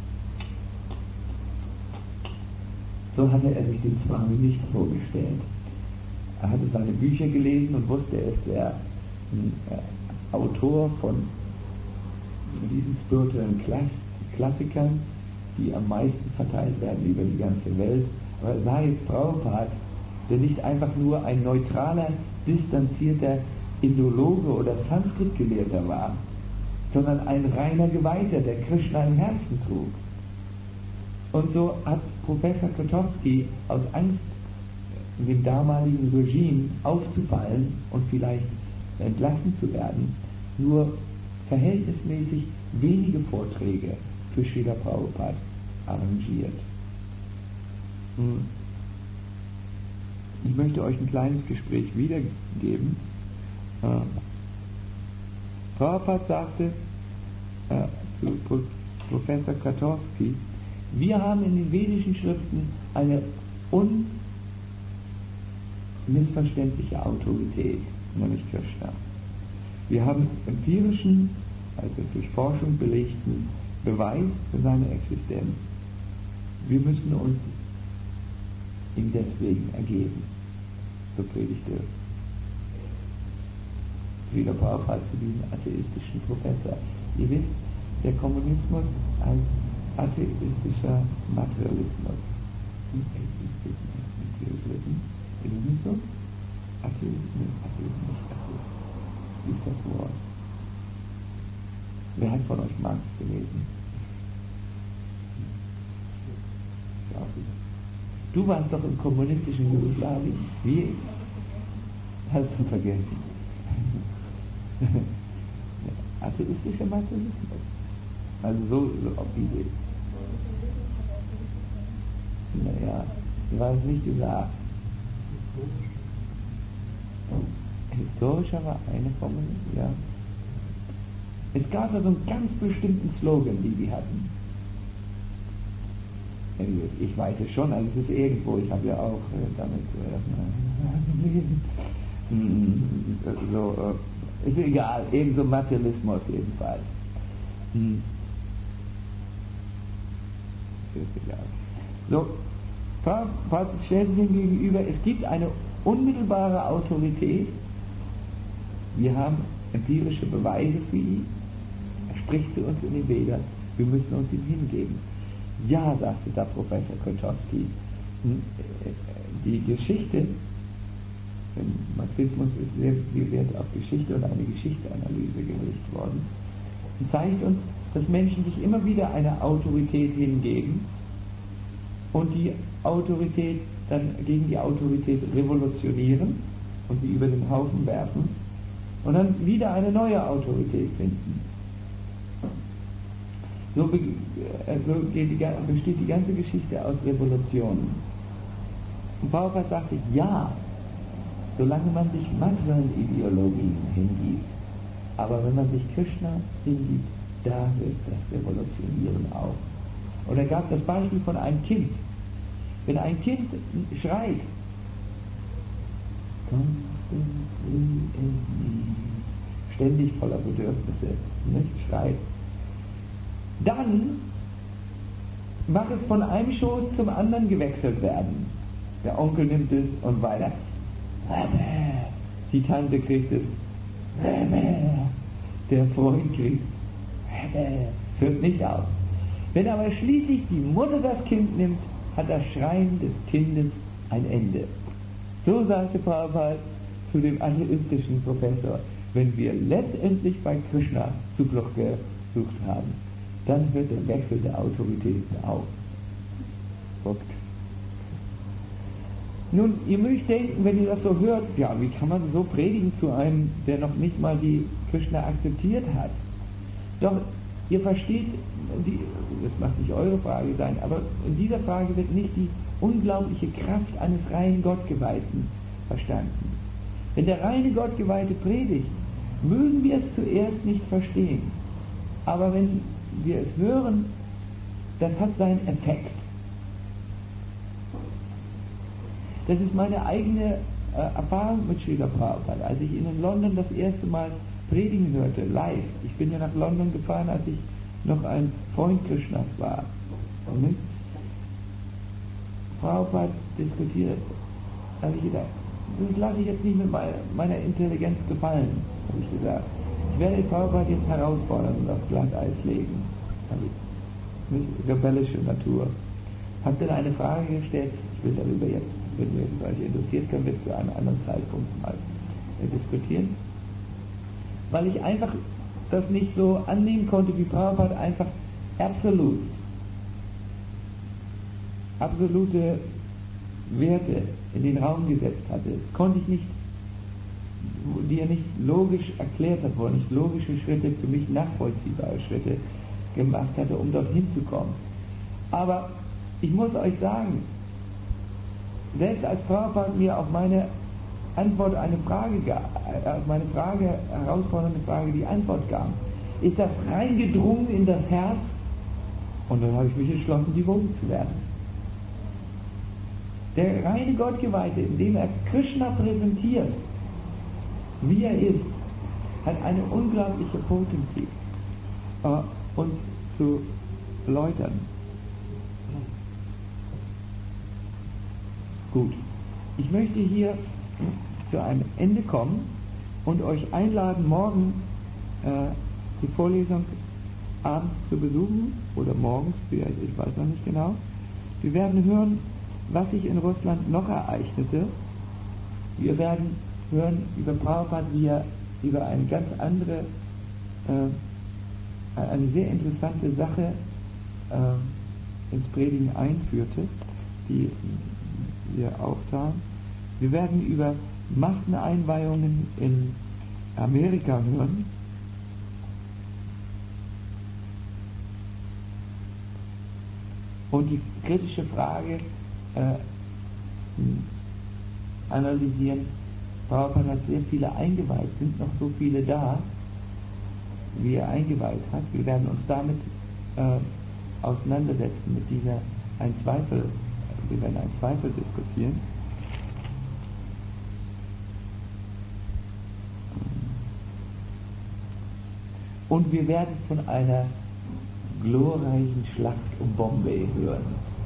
So hatte er sich den Swami nicht vorgestellt. Er hatte seine Bücher gelesen und wusste, er ist der äh, Autor von diesen spirituellen Klass Klassikern, die am meisten verteilt werden über die ganze Welt. Aber er sah jetzt Prabhupada, der nicht einfach nur ein neutraler, distanzierter Indologe oder Sanskrit-Gelehrter war, sondern ein reiner Geweihter, der Krishna im Herzen trug. Und so hat Professor Kotowski aus Angst, dem damaligen Regime aufzufallen und vielleicht entlassen zu werden, nur verhältnismäßig wenige Vorträge für Srila Prabhupada arrangiert. Ich möchte euch ein kleines Gespräch wiedergeben. Äh, Prabhupada sagte äh, zu Pro Professor Kotowski, wir haben in den vedischen Schriften eine unmissverständliche Autorität, nämlich Krishna. Wir haben empirischen, also durch Forschung belegten Beweis für seine Existenz. Wir müssen uns ihm deswegen ergeben. So predigte Srila Prabhupada zu diesem atheistischen Professor. Ihr wisst, der Kommunismus als atheistischer Materialismus. Ist es nicht so? Atheismus, Atheismus, Atheismus. Wie ist das Wort? Wer hat von euch Marx gelesen? Ja, du warst doch im kommunistischen Jugoslawien. Wie? Hast du vergessen? Atheistischer Materialismus. Also so, so auf diese. Naja, du warst nicht gesagt. Historischer war eine Formulierung, ja. Es gab da so einen ganz bestimmten Slogan, die die hatten. Ich weiß es schon, also es ist irgendwo, ich habe ja auch äh, damit äh, so, äh, ist egal, irgend so Materialismus jedenfalls. Hm. Ist egal. So, Prabhupada stellt sich ihm gegenüber, es gibt eine unmittelbare Autorität, wir haben empirische Beweise für ihn, er spricht zu uns in den Vedern, wir müssen uns ihm hingeben. Ja, sagte da Professor Kotowski, die Geschichte, im Marxismus ist sehr viel Wert auf Geschichte und eine Geschichtsanalyse gelegt worden, zeigt uns, dass Menschen sich immer wieder einer Autorität hingeben und die Autorität dann gegen die Autorität revolutionieren und sie über den Haufen werfen und dann wieder eine neue Autorität finden. So, be, so geht die, besteht die ganze Geschichte aus Revolutionen. Und Prabhupada sagte, ja, solange man sich Massenideologien hingibt, aber wenn man sich Krishna hingibt, da hört das Revolutionieren auf. Und er gab das Beispiel von einem Kind. Wenn ein Kind schreit, ständig voller Bedürfnisse, nicht schreit, dann mag es von einem Schoß zum anderen gewechselt werden. Der Onkel nimmt es und weiter. Die Tante kriegt es. Der Freund kriegt es. Hört nicht auf. Wenn aber schließlich die Mutter das Kind nimmt, hat das Schreien des Kindes ein Ende. So sagte Prabhupada zu dem atheistischen Professor, wenn wir letztendlich bei Krishna Zuflucht gesucht haben, dann hört der Wechsel der Autoritäten auf. Guckt. Nun, ihr mögt denken, wenn ihr das so hört, ja, wie kann man so predigen zu einem, der noch nicht mal die Krishna akzeptiert hat? Doch, ihr versteht, die, das mag nicht eure Frage sein, aber in dieser Frage wird nicht die unglaubliche Kraft eines reinen Gottgeweihten verstanden. Wenn der reine Gottgeweihte predigt, mögen wir es zuerst nicht verstehen. Aber wenn wir es hören, das hat seinen Effekt. Das ist meine eigene äh, Erfahrung mit Srila Prabhupada. Als ich ihn in London das erste Mal predigen hörte, live, ich bin ja nach London gefahren, als ich noch ein Freund Krishnas war. Und Prabhupada diskutiert, habe ich gedacht, das lasse ich jetzt nicht mit meiner, meiner Intelligenz gefallen, habe ich gesagt. Ich werde Prabhupada jetzt herausfordern und aufs Glatteis legen. Also, nicht rebellische Natur. Habe dann eine Frage gestellt, ich will darüber jetzt, wenn ihr euch interessiert, können wir zu einem anderen Zeitpunkt mal äh, diskutieren. Weil ich einfach das nicht so annehmen konnte, wie Prabhupada einfach absolut, absolute Werte in den Raum gesetzt hatte. Das konnte ich nicht, die er nicht logisch erklärt hat, wo er nicht logische Schritte, für mich nachvollziehbare Schritte gemacht hatte, um dorthin zu kommen. Aber ich muss euch sagen, selbst als Prabhupada mir auf meine Antwort eine Frage gab, auf meine Frage, herausfordernde Frage, die Antwort gab, ist das reingedrungen in das Herz und dann habe ich mich entschlossen, die Wohnung zu werden. Der reine Gottgeweihte, indem er Krishna präsentiert, wie er ist, hat eine unglaubliche Potenz, äh, uns zu läutern. Gut, ich möchte hier zu einem Ende kommen und euch einladen, morgen äh, die Vorlesung abends zu besuchen oder morgens, vielleicht, ich weiß noch nicht genau. Wir werden hören, was sich in Russland noch ereignete. Wir werden hören über Prabhupada, wie er über eine ganz andere, äh, eine sehr interessante Sache äh, ins Predigen einführte, die wir auch sahen. Wir werden über Masseneinweihungen in Amerika hören. Und die kritische Frage äh, analysieren. Prabhupada hat sehr viele eingeweiht, sind noch so viele da, wie er eingeweiht hat. Wir werden uns damit äh, auseinandersetzen, mit dieser ein Zweifel, wir werden einen Zweifel diskutieren. Und wir werden von einer glorreichen Schlacht um Bombay hören.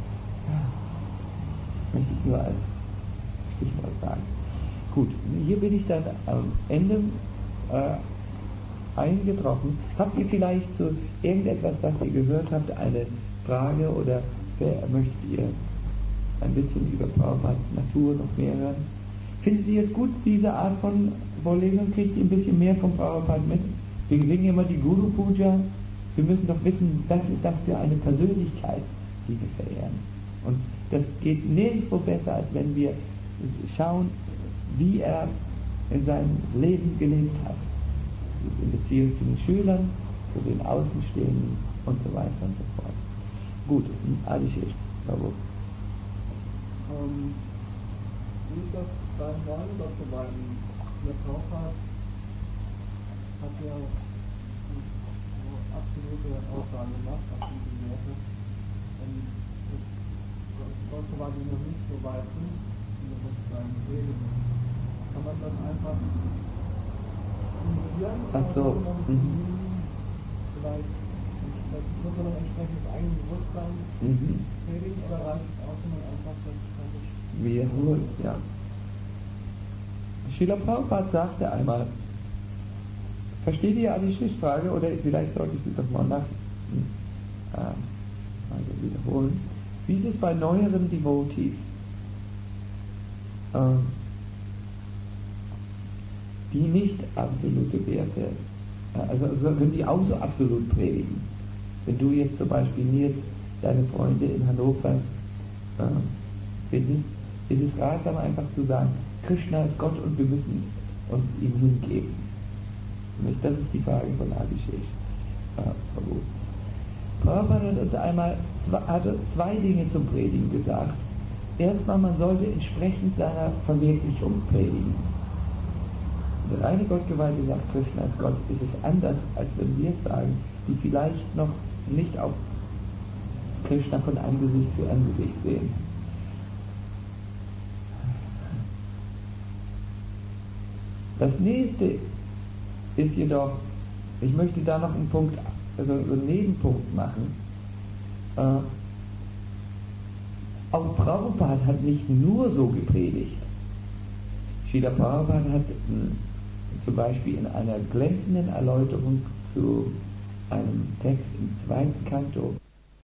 Das möchte ich nur als Stichwort sagen. Gut, hier bin ich dann am Ende äh, eingetroffen. Habt ihr vielleicht so irgendetwas, was ihr gehört habt, eine Frage oder möchtet ihr ein bisschen über Prabhupads Natur noch mehr hören? Finden Sie es gut, diese Art von Vorlesung? Kriegt ihr ein bisschen mehr von Prabhupada mit? Wir singen immer die Guru Puja. Wir müssen doch wissen, was ist das für eine Persönlichkeit, die wir verehren. Und das geht nirgendwo besser, als wenn wir schauen, wie er in seinem Leben gelebt hat. In Beziehung zu den Schülern, zu den Außenstehenden und so weiter und so fort. Gut, Adishesh, bravo. Ähm, wie ist das beim neuen oder zu beiden? Der Prabhupada hat ja so absolute Aussagen gemacht, absolute Werte. Und Gott war die noch nicht so weit sind, wie das sozusagen redet. Kann man das einfach ignorieren? Ach so. Mhm. Vielleicht muss man ein entsprechendes eigenes Bewusstsein Mhm. predigen oder reicht es auch, wenn man einfach das ständig Wiederholt, ja. Srila Prabhupada sagte einmal, versteht ihr Adishesh Frage, oder vielleicht sollte ich sie doch mal nach, äh, also wiederholen. Wie ist es bei neueren Devotees? Äh, die nicht absolute Werte, also, also wenn die auch so absolut predigen. Wenn du jetzt zum Beispiel jetzt deine Freunde in Hannover äh, findest, ist es ratsam einfach zu sagen, Krishna ist Gott und wir müssen uns ihm hingeben. Nicht? Das ist die Frage von Adishesh. Äh, Prabhupada hat uns einmal hatte zwei Dinge zum Predigen gesagt. Erstmal, man sollte entsprechend seiner Verwirklichung predigen. Der reine Gottgeweihte sagt, Krishna ist Gott, ist es anders, als wenn wir sagen, die vielleicht noch nicht auf Krishna von Angesicht zu Angesicht sehen. Das nächste ist jedoch, ich möchte da noch einen Punkt, also einen Nebenpunkt machen. Äh, auch Prabhupada hat nicht nur so gepredigt. Srila Prabhupada hat mh, zum Beispiel in einer glänzenden Erläuterung zu einem Text im zweiten Kanto